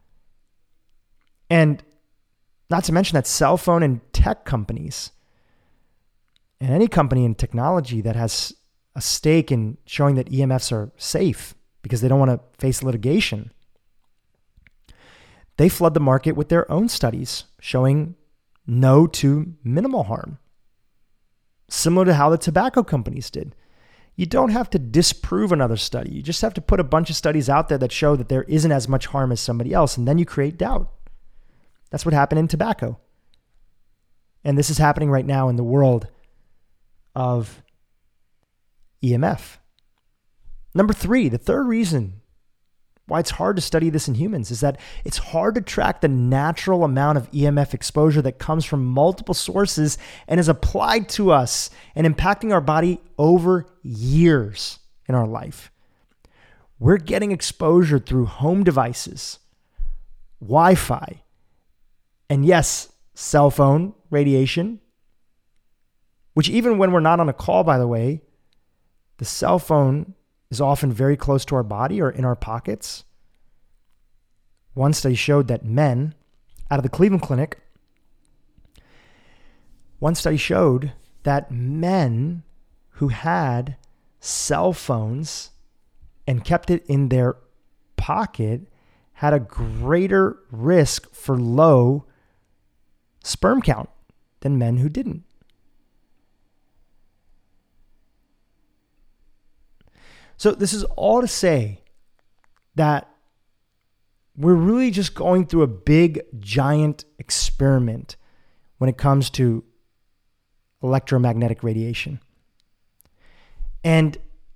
S1: And not to mention that cell phone and tech companies and any company in technology that has a stake in showing that EMFs are safe because they don't want to face litigation, they flood the market with their own studies showing no to minimal harm. Similar to how the tobacco companies did. You don't have to disprove another study. You just have to put a bunch of studies out there that show that there isn't as much harm as somebody else, and then you create doubt. That's what happened in tobacco. And this is happening right now in the world of EMF. Number 3, the third reason why it's hard to study this in humans is that it's hard to track the natural amount of EMF exposure that comes from multiple sources and is applied to us and impacting our body over years in our life. We're getting exposure through home devices, Wi-Fi, and yes, cell phone radiation. which even when we're not on a call, by the way, the cell phone is often very close to our body or in our pockets. One study showed that men out of the Cleveland Clinic, one study showed that men who had cell phones and kept it in their pocket had a greater risk for low sperm count than men who didn't. So this is all to say that we're really just going through a big, giant experiment when it comes to electromagnetic radiation. And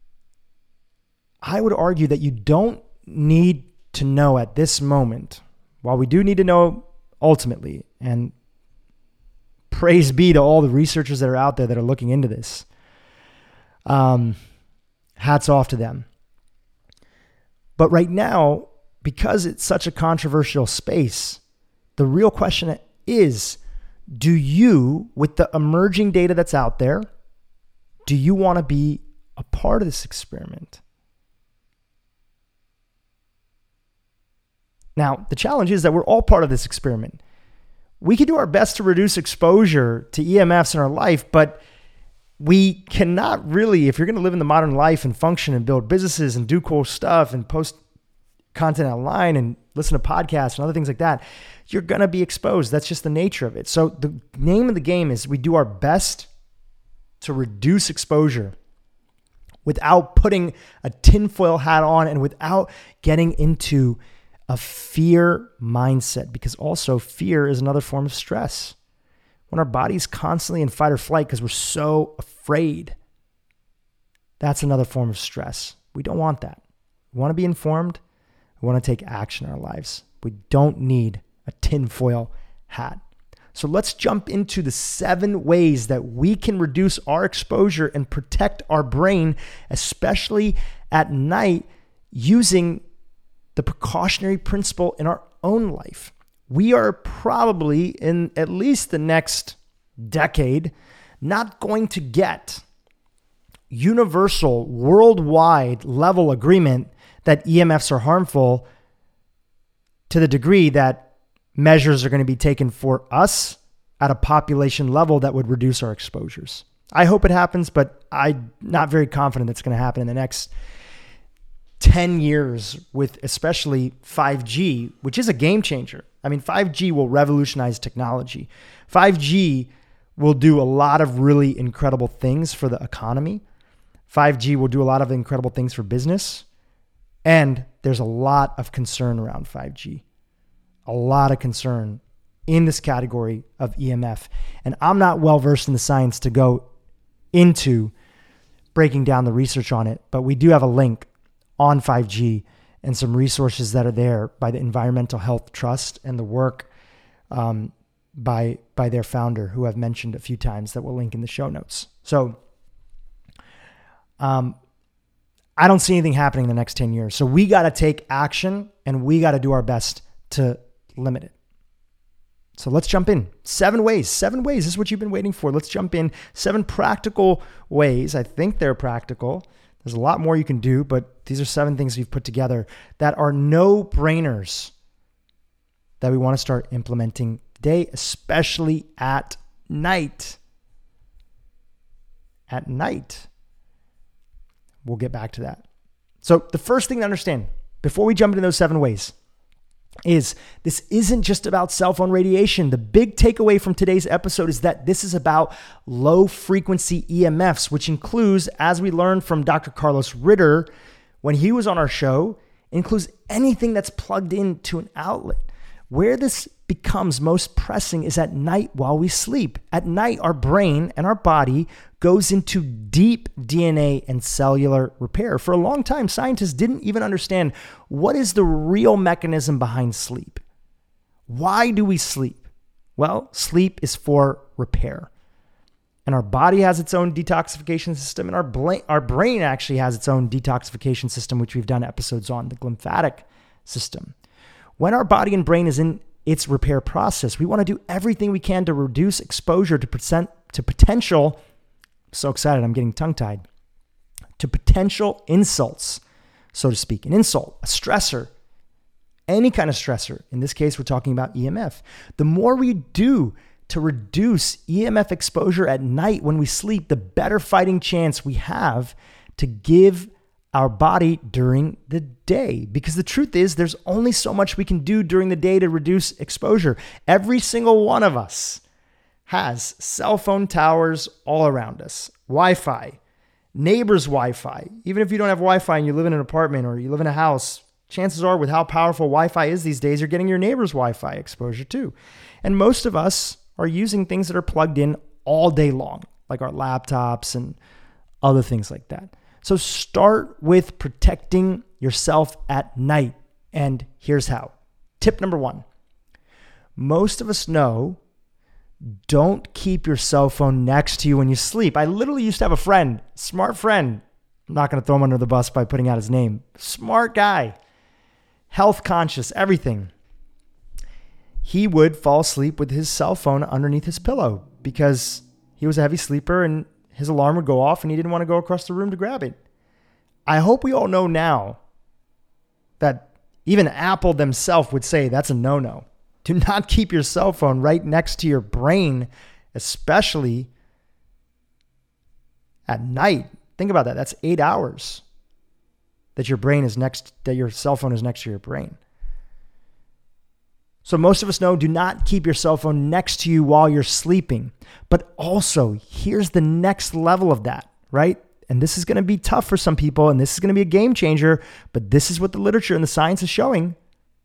S1: I would argue that you don't need to know at this moment, while we do need to know ultimately, and praise be to all the researchers that are out there that are looking into this. Hats off to them. But right now, because it's such a controversial space, the real question is, do you, with the emerging data that's out there, do you want to be a part of this experiment? Now, the challenge is that we're all part of this experiment. We can do our best to reduce exposure to EMFs in our life, but we cannot really, if you're going to live in the modern life and function and build businesses and do cool stuff and post content online and listen to podcasts and other things like that, you're going to be exposed. That's just the nature of it. So the name of the game is we do our best to reduce exposure without putting a tinfoil hat on and without getting into a fear mindset, because also fear is another form of stress. When our body's constantly in fight or flight because we're so afraid, that's another form of stress. We don't want that. We want to be informed. We want to take action in our lives. We don't need a tinfoil hat. So let's jump into the 7 ways that we can reduce our exposure and protect our brain, especially at night, using the precautionary principle in our own life. We are probably, in at least the next decade, not going to get universal, worldwide level agreement that EMFs are harmful to the degree that measures are going to be taken for us at a population level that would reduce our exposures. I hope it happens, but I'm not very confident that's going to happen in the next 10 years with especially 5G, which is a game changer. I mean, 5G will revolutionize technology. 5G will do a lot of really incredible things for the economy. 5G will do a lot of incredible things for business. And there's a lot of concern around 5G. A lot of concern in this category of EMF. And I'm not well versed in the science to go into breaking down the research on it, but we do have a link on 5G and some resources that are there by the Environmental Health Trust and the work by their founder, who I've mentioned a few times, that we'll link in the show notes. So I don't see anything happening in the next 10 years. So we got to take action and we got to do our best to limit it. So let's jump in. 7 ways. 7 ways. This is what you've been waiting for. Let's jump in. 7 practical ways. I think they're practical. There's a lot more you can do, but these are 7 things we've put together that are no-brainers that we want to start implementing today, especially at night. At night. We'll get back to that. So the first thing to understand before we jump into those 7 ways is this isn't just about cell phone radiation. The big takeaway from today's episode is that this is about low frequency EMFs, which includes, as we learned from Dr. Carlos Ritter when he was on our show, includes anything that's plugged into an outlet. Where this becomes most pressing is at night while we sleep. At night, our brain and our body goes into deep DNA and cellular repair. For a long time, scientists didn't even understand what is the real mechanism behind sleep. Why do we sleep? Well, sleep is for repair. And our body has its own detoxification system, and our brain actually has its own detoxification system, which we've done episodes on, the glymphatic system. When our body and brain is in its repair process, we want to do everything we can to reduce exposure to potential so excited, I'm getting tongue-tied, to potential insults, so to speak. An insult, a stressor, any kind of stressor. In this case, we're talking about EMF. The more we do to reduce EMF exposure at night when we sleep, the better fighting chance we have to give our body during the day. Because the truth is, there's only so much we can do during the day to reduce exposure. Every single one of us has cell phone towers all around us, Wi-Fi, neighbors' Wi-Fi. Even if you don't have Wi-Fi and you live in an apartment or you live in a house, chances are with how powerful Wi-Fi is these days, you're getting your neighbor's Wi-Fi exposure too. And most of us are using things that are plugged in all day long, like our laptops and other things like that. So start with protecting yourself at night. And here's how. Tip number 1. Most of us know, don't keep your cell phone next to you when you sleep. I literally used to have a friend, smart friend. I'm not going to throw him under the bus by putting out his name. Smart guy, health conscious, everything. He would fall asleep with his cell phone underneath his pillow because he was a heavy sleeper and his alarm would go off and he didn't want to go across the room to grab it. I hope we all know now that even Apple themselves would say that's a no-no. Do not keep your cell phone right next to your brain, especially at night. Think about that. That's 8 hours that your cell phone is next to your brain. So most of us know, do not keep your cell phone next to you while you're sleeping. But also, here's the next level of that, right? And this is going to be tough for some people, and this is going to be a game changer, but this is what the literature and the science is showing.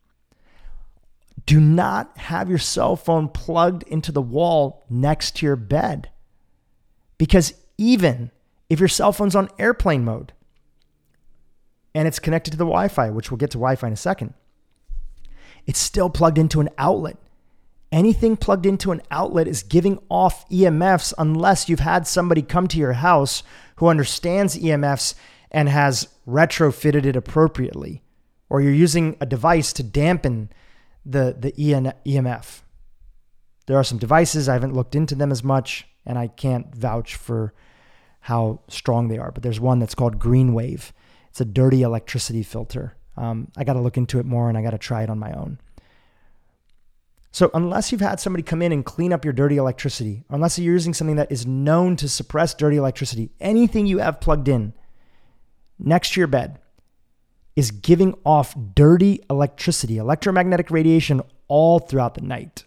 S1: Do not have your cell phone plugged into the wall next to your bed. Because even if your cell phone's on airplane mode and it's connected to the Wi-Fi, which we'll get to Wi-Fi in a second, it's still plugged into an outlet. Anything plugged into an outlet is giving off EMFs unless you've had somebody come to your house who understands EMFs and has retrofitted it appropriately, or you're using a device to dampen the EMF. There are some devices, I haven't looked into them as much, and I can't vouch for how strong they are, but there's one that's called GreenWave. It's a dirty electricity filter. I got to look into it more and I got to try it on my own. So unless you've had somebody come in and clean up your dirty electricity, unless you're using something that is known to suppress dirty electricity, anything you have plugged in next to your bed is giving off dirty electricity, electromagnetic radiation all throughout the night.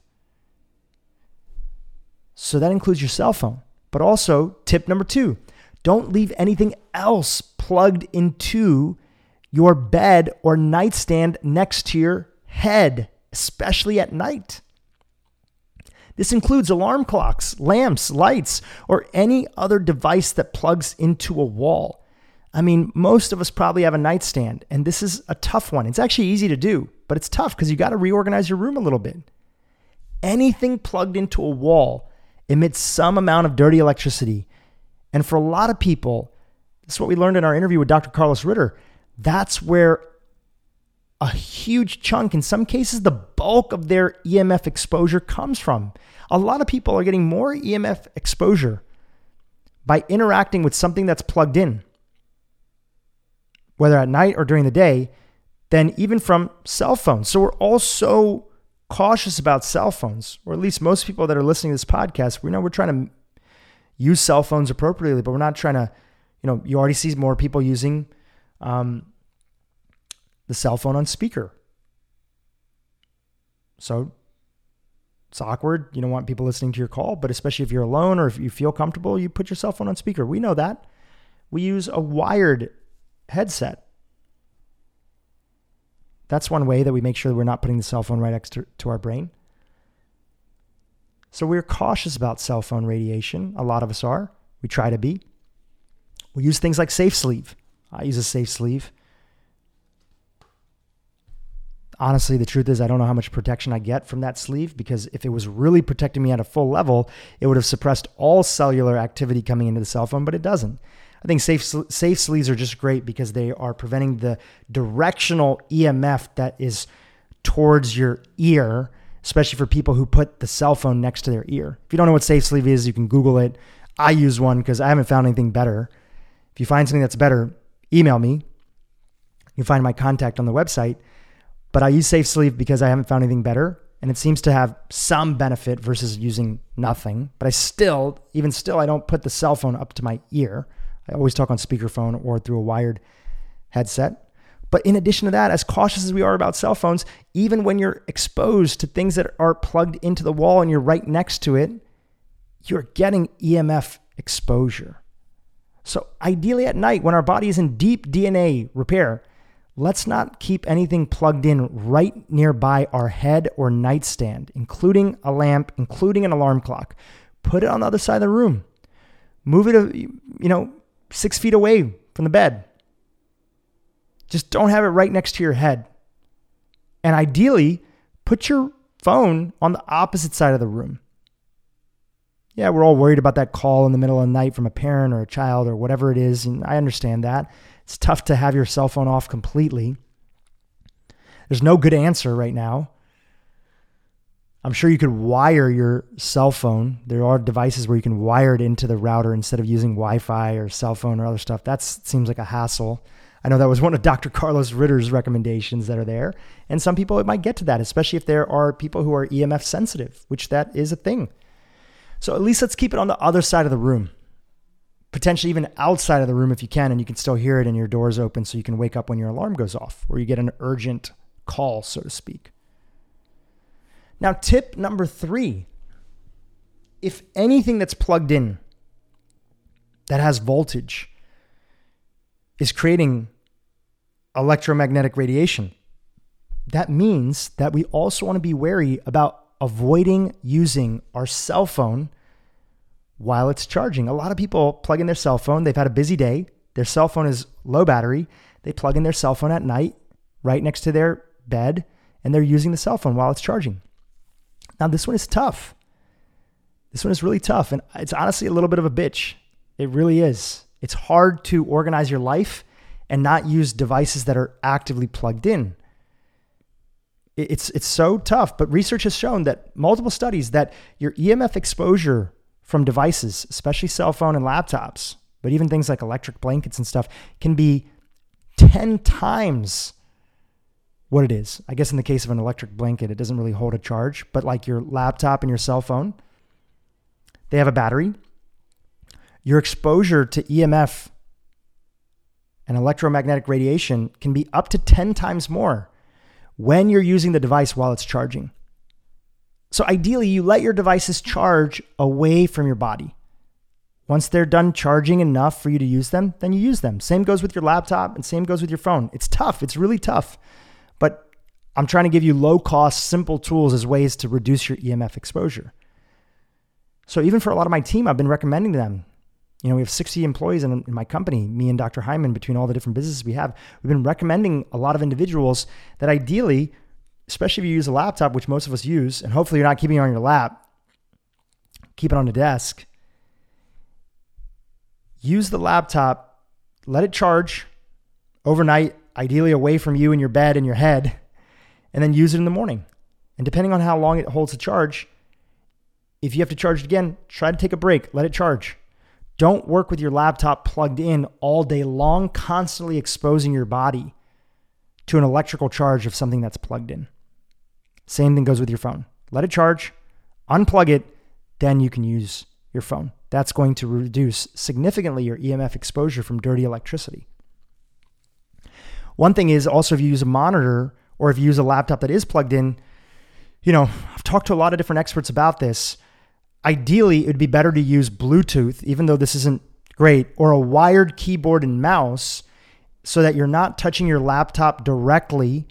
S1: So that includes your cell phone. But also, tip number 2, don't leave anything else plugged into your bed or nightstand next to your head, especially at night. This includes alarm clocks, lamps, lights, or any other device that plugs into a wall. I mean, most of us probably have a nightstand, and this is a tough one. It's actually easy to do, but it's tough because you got to reorganize your room a little bit. Anything plugged into a wall emits some amount of dirty electricity. And for a lot of people, this is what we learned in our interview with Dr. Carlos Ritter, that's where a huge chunk, in some cases, the bulk of their EMF exposure comes from. A lot of people are getting more EMF exposure by interacting with something that's plugged in, whether at night or during the day, than even from cell phones. So we're all so cautious about cell phones, or at least most people that are listening to this podcast, we know we're trying to use cell phones appropriately, but we're not trying to, you already see more people using the cell phone on speaker. So it's awkward. You don't want people listening to your call, but especially if you're alone or if you feel comfortable, you put your cell phone on speaker. We know that. We use a wired headset. That's one way that we make sure that we're not putting the cell phone right next to our brain. So we're cautious about cell phone radiation. A lot of us are. We try to be. We use things like Safe Sleeve. I use a Safe Sleeve. Honestly, the truth is I don't know how much protection I get from that sleeve, because if it was really protecting me at a full level, it would have suppressed all cellular activity coming into the cell phone, but it doesn't. I think safe sleeves are just great because they are preventing the directional EMF that is towards your ear, especially for people who put the cell phone next to their ear. If you don't know what Safe Sleeve is, you can Google it. I use one because I haven't found anything better. If you find something that's better, email me. You can find my contact on the website. But I use Safe Sleep because I haven't found anything better. And it seems to have some benefit versus using nothing. But even still, I don't put the cell phone up to my ear. I always talk on speakerphone or through a wired headset. But in addition to that, as cautious as we are about cell phones, even when you're exposed to things that are plugged into the wall and you're right next to it, you're getting EMF exposure. So ideally at night, when our body is in deep DNA repair, let's not keep anything plugged in right nearby our head or nightstand, including a lamp, including an alarm clock. Put it on the other side of the room. Move it, 6 feet away from the bed. Just don't have it right next to your head. And ideally, put your phone on the opposite side of the room. Yeah, we're all worried about that call in the middle of the night from a parent or a child or whatever it is, and I understand that. It's tough to have your cell phone off completely. There's no good answer right now. I'm sure you could wire your cell phone. There are devices where you can wire it into the router instead of using Wi-Fi or cell phone or other stuff. That seems like a hassle. I know that was one of Dr. Carlos Ritter's recommendations that are there. And some people, it might get to that, especially if there are people who are EMF sensitive, which that is a thing. So at least let's keep it on the other side of the room. Potentially even outside of the room if you can, and you can still hear it and your door's open so you can wake up when your alarm goes off or you get an urgent call, so to speak. Now, tip number 3, if anything that's plugged in that has voltage is creating electromagnetic radiation, that means that we also want to be wary about avoiding using our cell phone while it's charging. A lot of people plug in their cell phone. They've had a busy day. Their cell phone is low battery. They plug in their cell phone at night right next to their bed, and they're using the cell phone while it's charging. Now, this one is tough. This one is really tough, and it's honestly a little bit of a bitch. It really is. It's hard to organize your life and not use devices that are actively plugged in. It's so tough, but research has shown that multiple studies that your EMF exposure from devices, especially cell phone and laptops, but even things like electric blankets and stuff, can be 10 times what it is. I guess in the case of an electric blanket, it doesn't really hold a charge, but like your laptop and your cell phone, they have a battery. Your exposure to EMF and electromagnetic radiation can be up to 10 times more when you're using the device while it's charging. So ideally, you let your devices charge away from your body. Once they're done charging enough for you to use them, then you use them. Same goes with your laptop and same goes with your phone. It's tough. It's really tough. But I'm trying to give you low-cost, simple tools as ways to reduce your EMF exposure. So even for a lot of my team, I've been recommending to them. We have 60 employees in my company, me and Dr. Hyman, between all the different businesses we have. We've been recommending a lot of individuals that ideally, especially if you use a laptop, which most of us use, and hopefully you're not keeping it on your lap, keep it on the desk. Use the laptop, let it charge overnight, ideally away from you and your bed and your head, and then use it in the morning. And depending on how long it holds to charge, if you have to charge it again, try to take a break, let it charge. Don't work with your laptop plugged in all day long, constantly exposing your body to an electrical charge of something that's plugged in. Same thing goes with your phone. Let it charge, unplug it, then you can use your phone. That's going to reduce significantly your EMF exposure from dirty electricity. One thing is also if you use a monitor or if you use a laptop that is plugged in, I've talked to a lot of different experts about this. Ideally, it would be better to use Bluetooth, even though this isn't great, or a wired keyboard and mouse so that you're not touching your laptop directly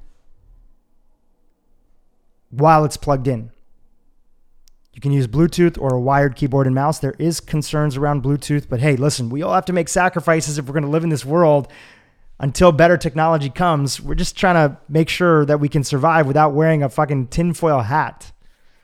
S1: while it's plugged in. You can use Bluetooth or a wired keyboard and mouse. There is concerns around Bluetooth, but hey, listen, we all have to make sacrifices if we're going to live in this world until better technology comes. We're just trying to make sure that we can survive without wearing a fucking tinfoil hat.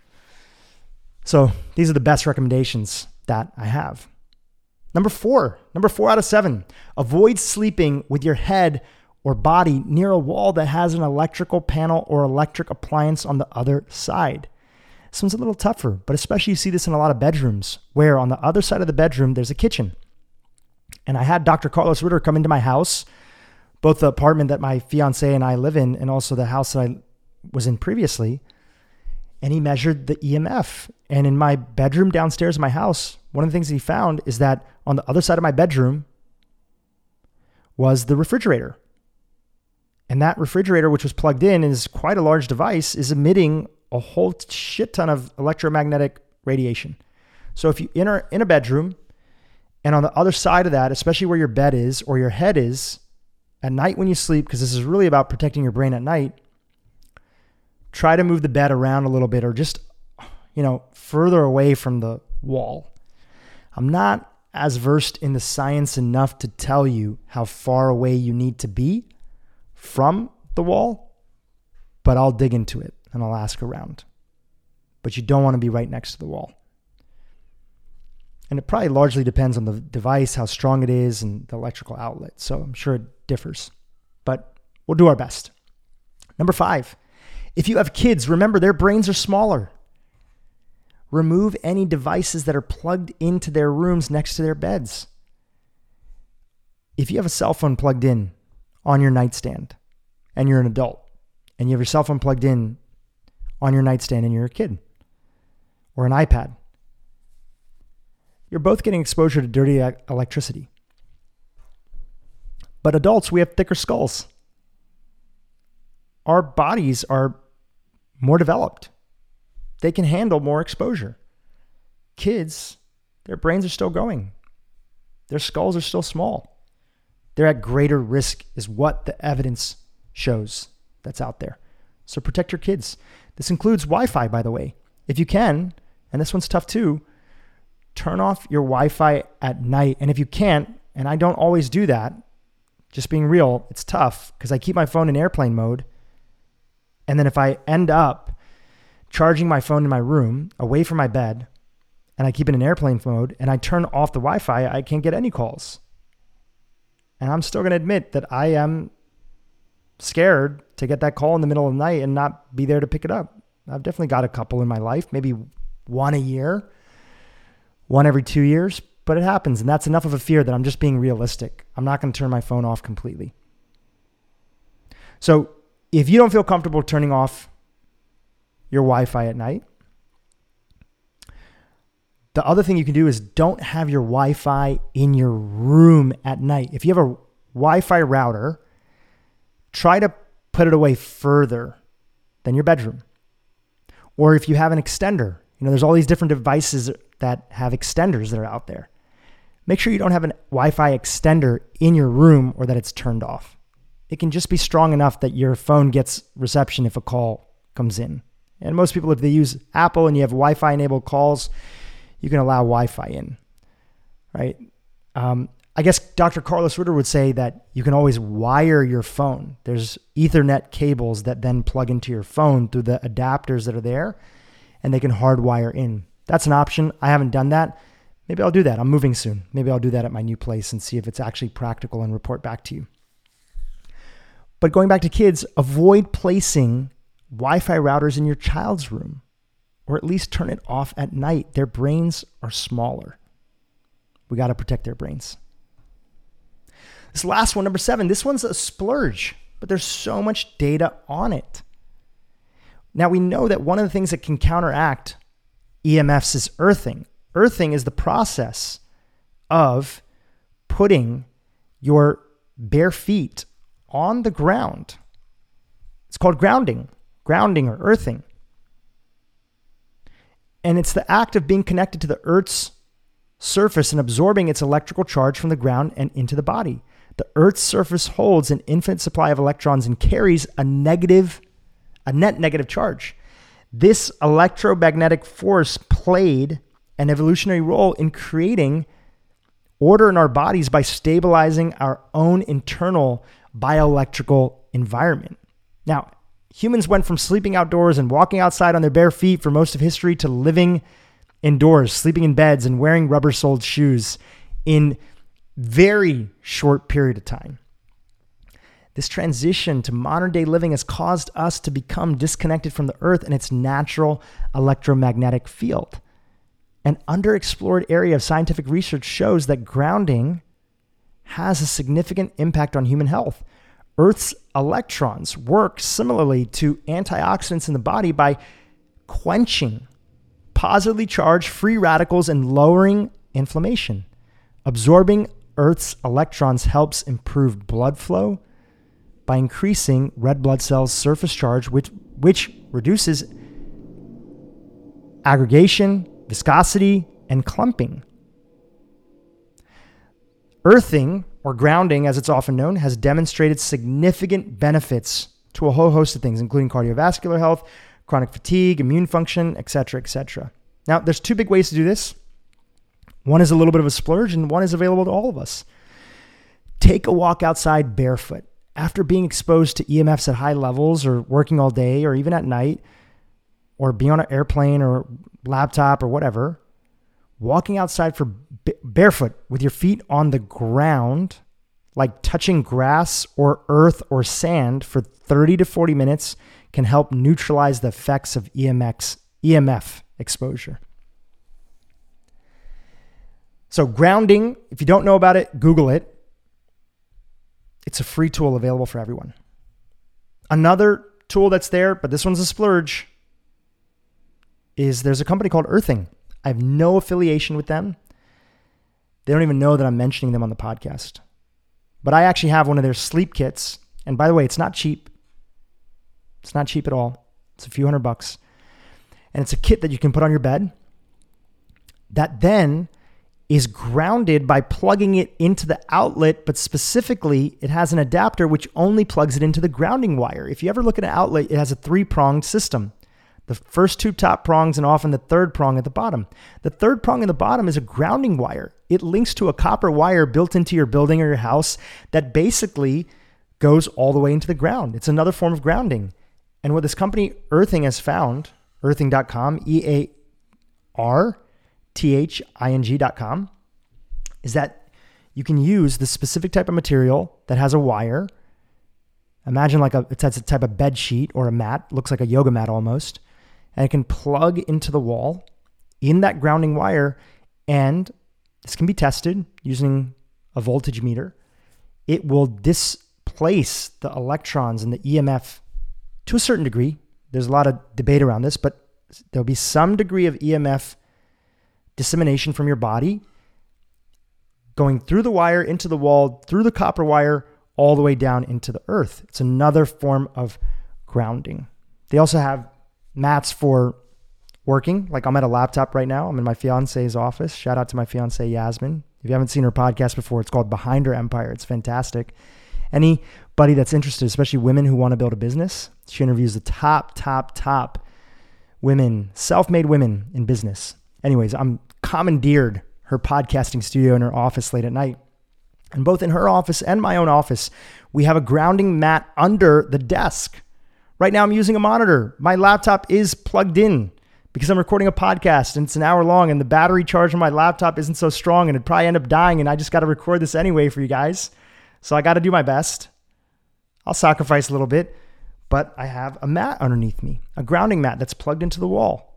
S1: So these are the best recommendations that I have. Number four out of 7, avoid sleeping with your head or body near a wall that has an electrical panel or electric appliance on the other side. This one's a little tougher, but especially you see this in a lot of bedrooms where on the other side of the bedroom, there's a kitchen. And I had Dr. Carlos Ritter come into my house, both the apartment that my fiance and I live in and also the house that I was in previously. And he measured the EMF. And in my bedroom downstairs in my house, one of the things he found is that on the other side of my bedroom was the refrigerator. And that refrigerator, which was plugged in and is quite a large device, is emitting a whole shit ton of electromagnetic radiation. So if you enter in a bedroom and on the other side of that, especially where your bed is or your head is at night when you sleep, because this is really about protecting your brain at night, try to move the bed around a little bit or just, further away from the wall. I'm not as versed in the science enough to tell you how far away you need to be from the wall, but I'll dig into it and I'll ask around. But you don't want to be right next to the wall. And it probably largely depends on the device, how strong it is, and the electrical outlet. So I'm sure it differs, but we'll do our best. Number 5, if you have kids, remember their brains are smaller. Remove any devices that are plugged into their rooms next to their beds. If you have a cell phone plugged in on your nightstand and you're an adult, and you have your cell phone plugged in on your nightstand and you're a kid, or an iPad, you're both getting exposure to dirty electricity. But adults, we have thicker skulls. Our bodies are more developed. They can handle more exposure. Kids, their brains are still going. Their skulls are still small. They're at greater risk is what the evidence shows that's out there. So protect your kids. This includes Wi-Fi, by the way. If you can, and this one's tough too, turn off your Wi-Fi at night. And if you can't, and I don't always do that, just being real, it's tough because I keep my phone in airplane mode. And then if I end up charging my phone in my room away from my bed and I keep it in airplane mode and I turn off the Wi-Fi, I can't get any calls. And I'm still going to admit that I am scared to get that call in the middle of the night and not be there to pick it up. I've definitely got a couple in my life, maybe one a year, one every 2 years, but it happens. And that's enough of a fear that I'm just being realistic. I'm not going to turn my phone off completely. So if you don't feel comfortable turning off your Wi-Fi at night, the other thing you can do is don't have your Wi-Fi in your room at night. If you have a Wi-Fi router, try to put it away further than your bedroom. Or if you have an extender, there's all these different devices that have extenders that are out there. Make sure you don't have a Wi-Fi extender in your room or that it's turned off. It can just be strong enough that your phone gets reception if a call comes in. And most people, if they use Apple and you have Wi-Fi enabled calls, you can allow Wi-Fi in, right? I guess Dr. Carlos Ritter would say that you can always wire your phone. There's Ethernet cables that then plug into your phone through the adapters that are there, and they can hardwire in. That's an option. I haven't done that. Maybe I'll do that. I'm moving soon. Maybe I'll do that at my new place and see if it's actually practical and report back to you. But going back to kids, avoid placing Wi-Fi routers in your child's room, or at least turn it off at night. Their brains are smaller. We got to protect their brains. This last one, number 7, this one's a splurge, but there's so much data on it. Now we know that one of the things that can counteract EMFs is earthing. Earthing is the process of putting your bare feet on the ground. It's called grounding or earthing. And it's the act of being connected to the Earth's surface and absorbing its electrical charge from the ground and into the body. The Earth's surface holds an infinite supply of electrons and carries a net negative charge. This electromagnetic force played an evolutionary role in creating order in our bodies by stabilizing our own internal bioelectrical environment. Now, humans went from sleeping outdoors and walking outside on their bare feet for most of history to living indoors, sleeping in beds and wearing rubber-soled shoes in very short period of time. This transition to modern day living has caused us to become disconnected from the earth and its natural electromagnetic field. An underexplored area of scientific research shows that grounding has a significant impact on human health. Earth's electrons work similarly to antioxidants in the body by quenching positively charged free radicals and lowering inflammation. Absorbing Earth's electrons helps improve blood flow by increasing red blood cells' surface charge, which reduces aggregation, viscosity, and clumping. Earthing, or grounding as it's often known, has demonstrated significant benefits to a whole host of things, including cardiovascular health, chronic fatigue, immune function, etc., etc. Now, there's two big ways to do this. One is a little bit of a splurge, and one is available to all of us. Take a walk outside barefoot. After being exposed to EMFs at high levels, or working all day, or even at night, or being on an airplane or laptop or whatever, walking outside for barefoot with your feet on the ground, like touching grass or earth or sand for 30 to 40 minutes can help neutralize the effects of EMF exposure. So grounding, if you don't know about it, Google it. It's a free tool available for everyone. Another tool that's there, but this one's a splurge, is there's a company called Earthing. I have no affiliation with them. They don't even know that I'm mentioning them on the podcast. But I actually have one of their sleep kits. And by the way, it's not cheap. It's not cheap at all. It's a few $100. And it's a kit that you can put on your bed that then is grounded by plugging it into the outlet, but specifically it has an adapter which only plugs it into the grounding wire. If you ever look at an outlet, it has a 3-pronged system. The first 2 top prongs and often the 3rd prong at the bottom. The 3rd prong at the bottom is a grounding wire. It links to a copper wire built into your building or your house that basically goes all the way into the ground. It's another form of grounding. And what this company Earthing has found, earthing.com, EARTHING.com, is that you can use the specific type of material that has a wire. Imagine it's a type of bed sheet or a mat, looks like a yoga mat almost. And it can plug into the wall in that grounding wire. And this can be tested using a voltage meter. It will displace the electrons and the EMF to a certain degree. There's a lot of debate around this, but there'll be some degree of EMF dissemination from your body going through the wire, into the wall, through the copper wire, all the way down into the earth. It's another form of grounding. They also have mats for working. Like I'm at a laptop right now. I'm in my fiance's office. Shout out to my fiance, Yasmin. If you haven't seen her podcast before, it's called Behind Her Empire. It's fantastic. Anybody that's interested, especially women who want to build a business, she interviews the top women, self-made women in business. Anyways, I'm commandeered her podcasting studio in her office late at night. And both in her office and my own office, we have a grounding mat under the desk. Right now I'm using a monitor. My laptop is plugged in because I'm recording a podcast and it's an hour long and the battery charge on my laptop isn't so strong and it'd probably end up dying and I just got to record this anyway for you guys. So I got to do my best. I'll sacrifice a little bit, but I have a mat underneath me, a grounding mat that's plugged into the wall.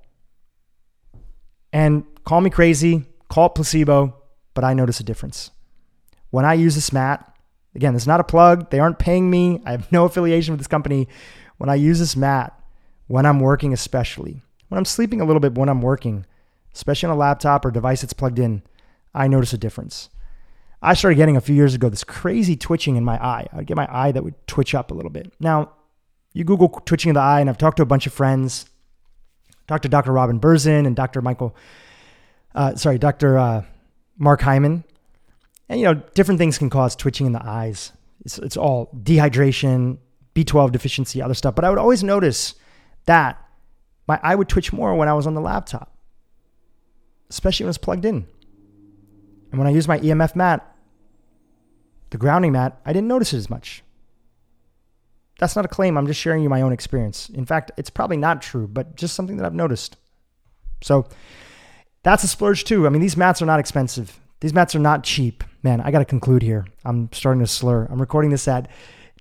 S1: And call me crazy, call it placebo, but I notice a difference. When I use this mat, again, this is not a plug. They aren't paying me. I have no affiliation with this company. When I use this mat, when I'm working especially, when I'm sleeping a little bit, but when I'm working, especially on a laptop or device that's plugged in, I notice a difference. I started getting a few years ago this crazy twitching in my eye. I'd get my eye that would twitch up a little bit. Now, you Google twitching of the eye, and I've talked to a bunch of friends. Talked to Dr. Robin Berzin and Dr. Mark Hyman. And, different things can cause twitching in the eyes. It's all dehydration, B12 deficiency, other stuff. But I would always notice that my eye would twitch more when I was on the laptop, especially when it's plugged in. And when I use my EMF mat, the grounding mat, I didn't notice it as much. That's not a claim. I'm just sharing you my own experience. In fact, it's probably not true, but just something that I've noticed. So that's a splurge too. I mean, these mats are not expensive. These mats are not cheap. Man, I got to conclude here. I'm starting to slur. I'm recording this at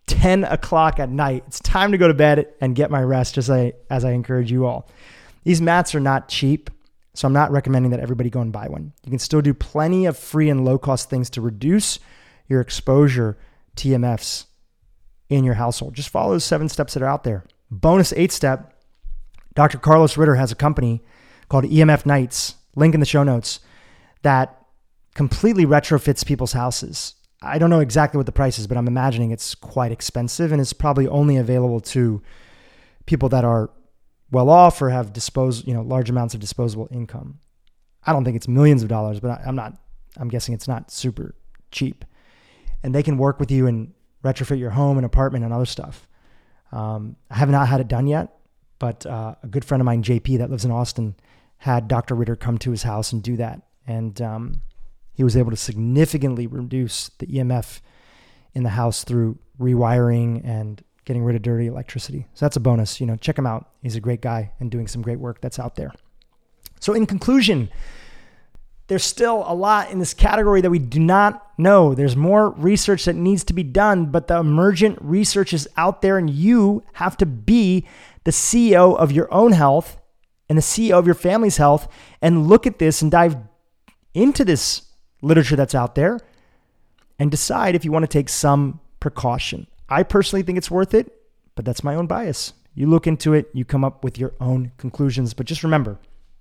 S1: 10 o'clock at night. It's time to go to bed and get my rest, just as I encourage you all. These mats are not cheap, so I'm not recommending that everybody go and buy one. You can still do plenty of free and low-cost things to reduce your exposure to EMFs in your household. Just follow those 7 steps that are out there. Bonus 8 step, Dr. Carlos Ritter has a company called EMF Nights, link in the show notes, that completely retrofits people's houses. I don't know exactly what the price is, but I'm imagining it's quite expensive, and it's probably only available to people that are well off or have large amounts of disposable income. I don't think it's millions of dollars, but I'm guessing it's not super cheap. And they can work with you and retrofit your home and apartment and other stuff. I have not had it done yet, but a good friend of mine, JP, that lives in Austin, had Dr. Ritter come to his house and do that. And he was able to significantly reduce the EMF in the house through rewiring and getting rid of dirty electricity. So that's a bonus. Check him out. He's a great guy and doing some great work that's out there. So in conclusion, there's still a lot in this category that we do not know. There's more research that needs to be done, but the emergent research is out there, and you have to be the CEO of your own health and the CEO of your family's health and look at this and dive into this literature that's out there and decide if you want to take some precaution. I personally think it's worth it, but that's my own bias. You look into it, you come up with your own conclusions, but just remember,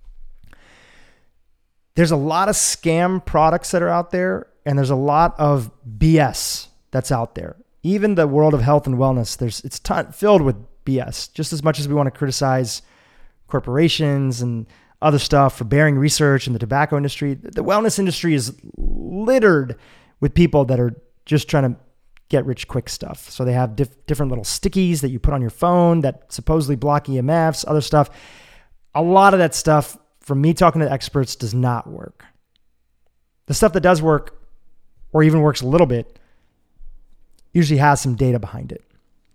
S1: there's a lot of scam products that are out there, and there's a lot of BS that's out there. Even the world of health and wellness, it's filled with BS. Just as much as we want to criticize corporations and other stuff for bearing research in the tobacco industry, the wellness industry is littered with people that are just trying to get rich quick stuff. So they have different little stickies that you put on your phone that supposedly block EMFs, other stuff. A lot of that stuff, from me talking to experts, does not work. The stuff that does work, or even works a little bit, usually has some data behind it.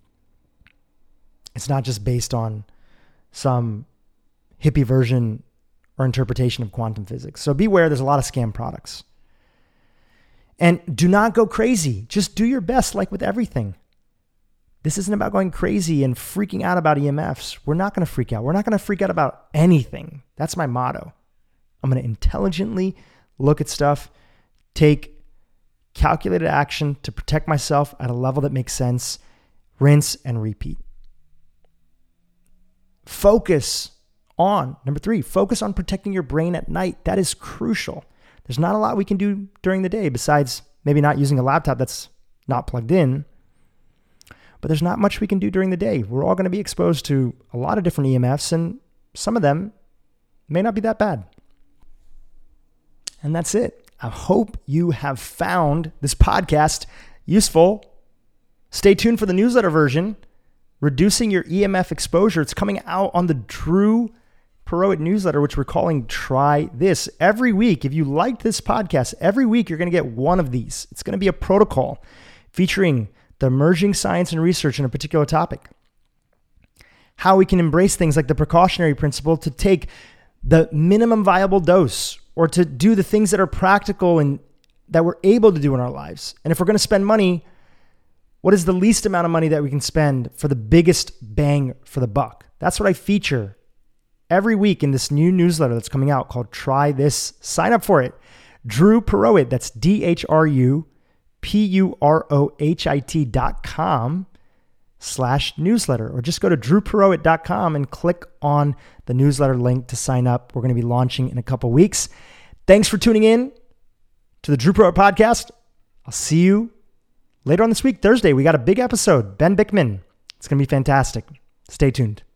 S1: It's not just based on some hippie version or interpretation of quantum physics. So beware, there's a lot of scam products. And do not go crazy. Just do your best, like with everything. This isn't about going crazy and freaking out about EMFs. We're not going to freak out. We're not going to freak out about anything. That's my motto. I'm going to intelligently look at stuff, take calculated action to protect myself at a level that makes sense, rinse and repeat. Number 3, focus on protecting your brain at night. That is crucial. There's not a lot we can do during the day besides maybe not using a laptop that's not plugged in, but there's not much we can do during the day. We're all going to be exposed to a lot of different EMFs, and some of them may not be that bad. And that's it. I hope you have found this podcast useful. Stay tuned for the newsletter version, Reducing Your EMF Exposure. It's coming out on the Drew Purohit newsletter, which we're calling Try This. Every week, if you liked this podcast, every week you're going to get one of these. It's going to be a protocol featuring the emerging science and research in a particular topic. How we can embrace things like the precautionary principle to take the minimum viable dose, or to do the things that are practical and that we're able to do in our lives. And if we're going to spend money, what is the least amount of money that we can spend for the biggest bang for the buck? That's what I feature every week in this new newsletter that's coming out called Try This. Sign up for it. Drew Purohit, that's DRUPUROHIT.com/newsletter, or just go to drewpurohit.com and click on the newsletter link to sign up. We're going to be launching in a couple weeks. Thanks for tuning in to the Drew Purohit podcast. I'll see you later on this week, Thursday. We got a big episode, Ben Bickman. It's going to be fantastic. Stay tuned.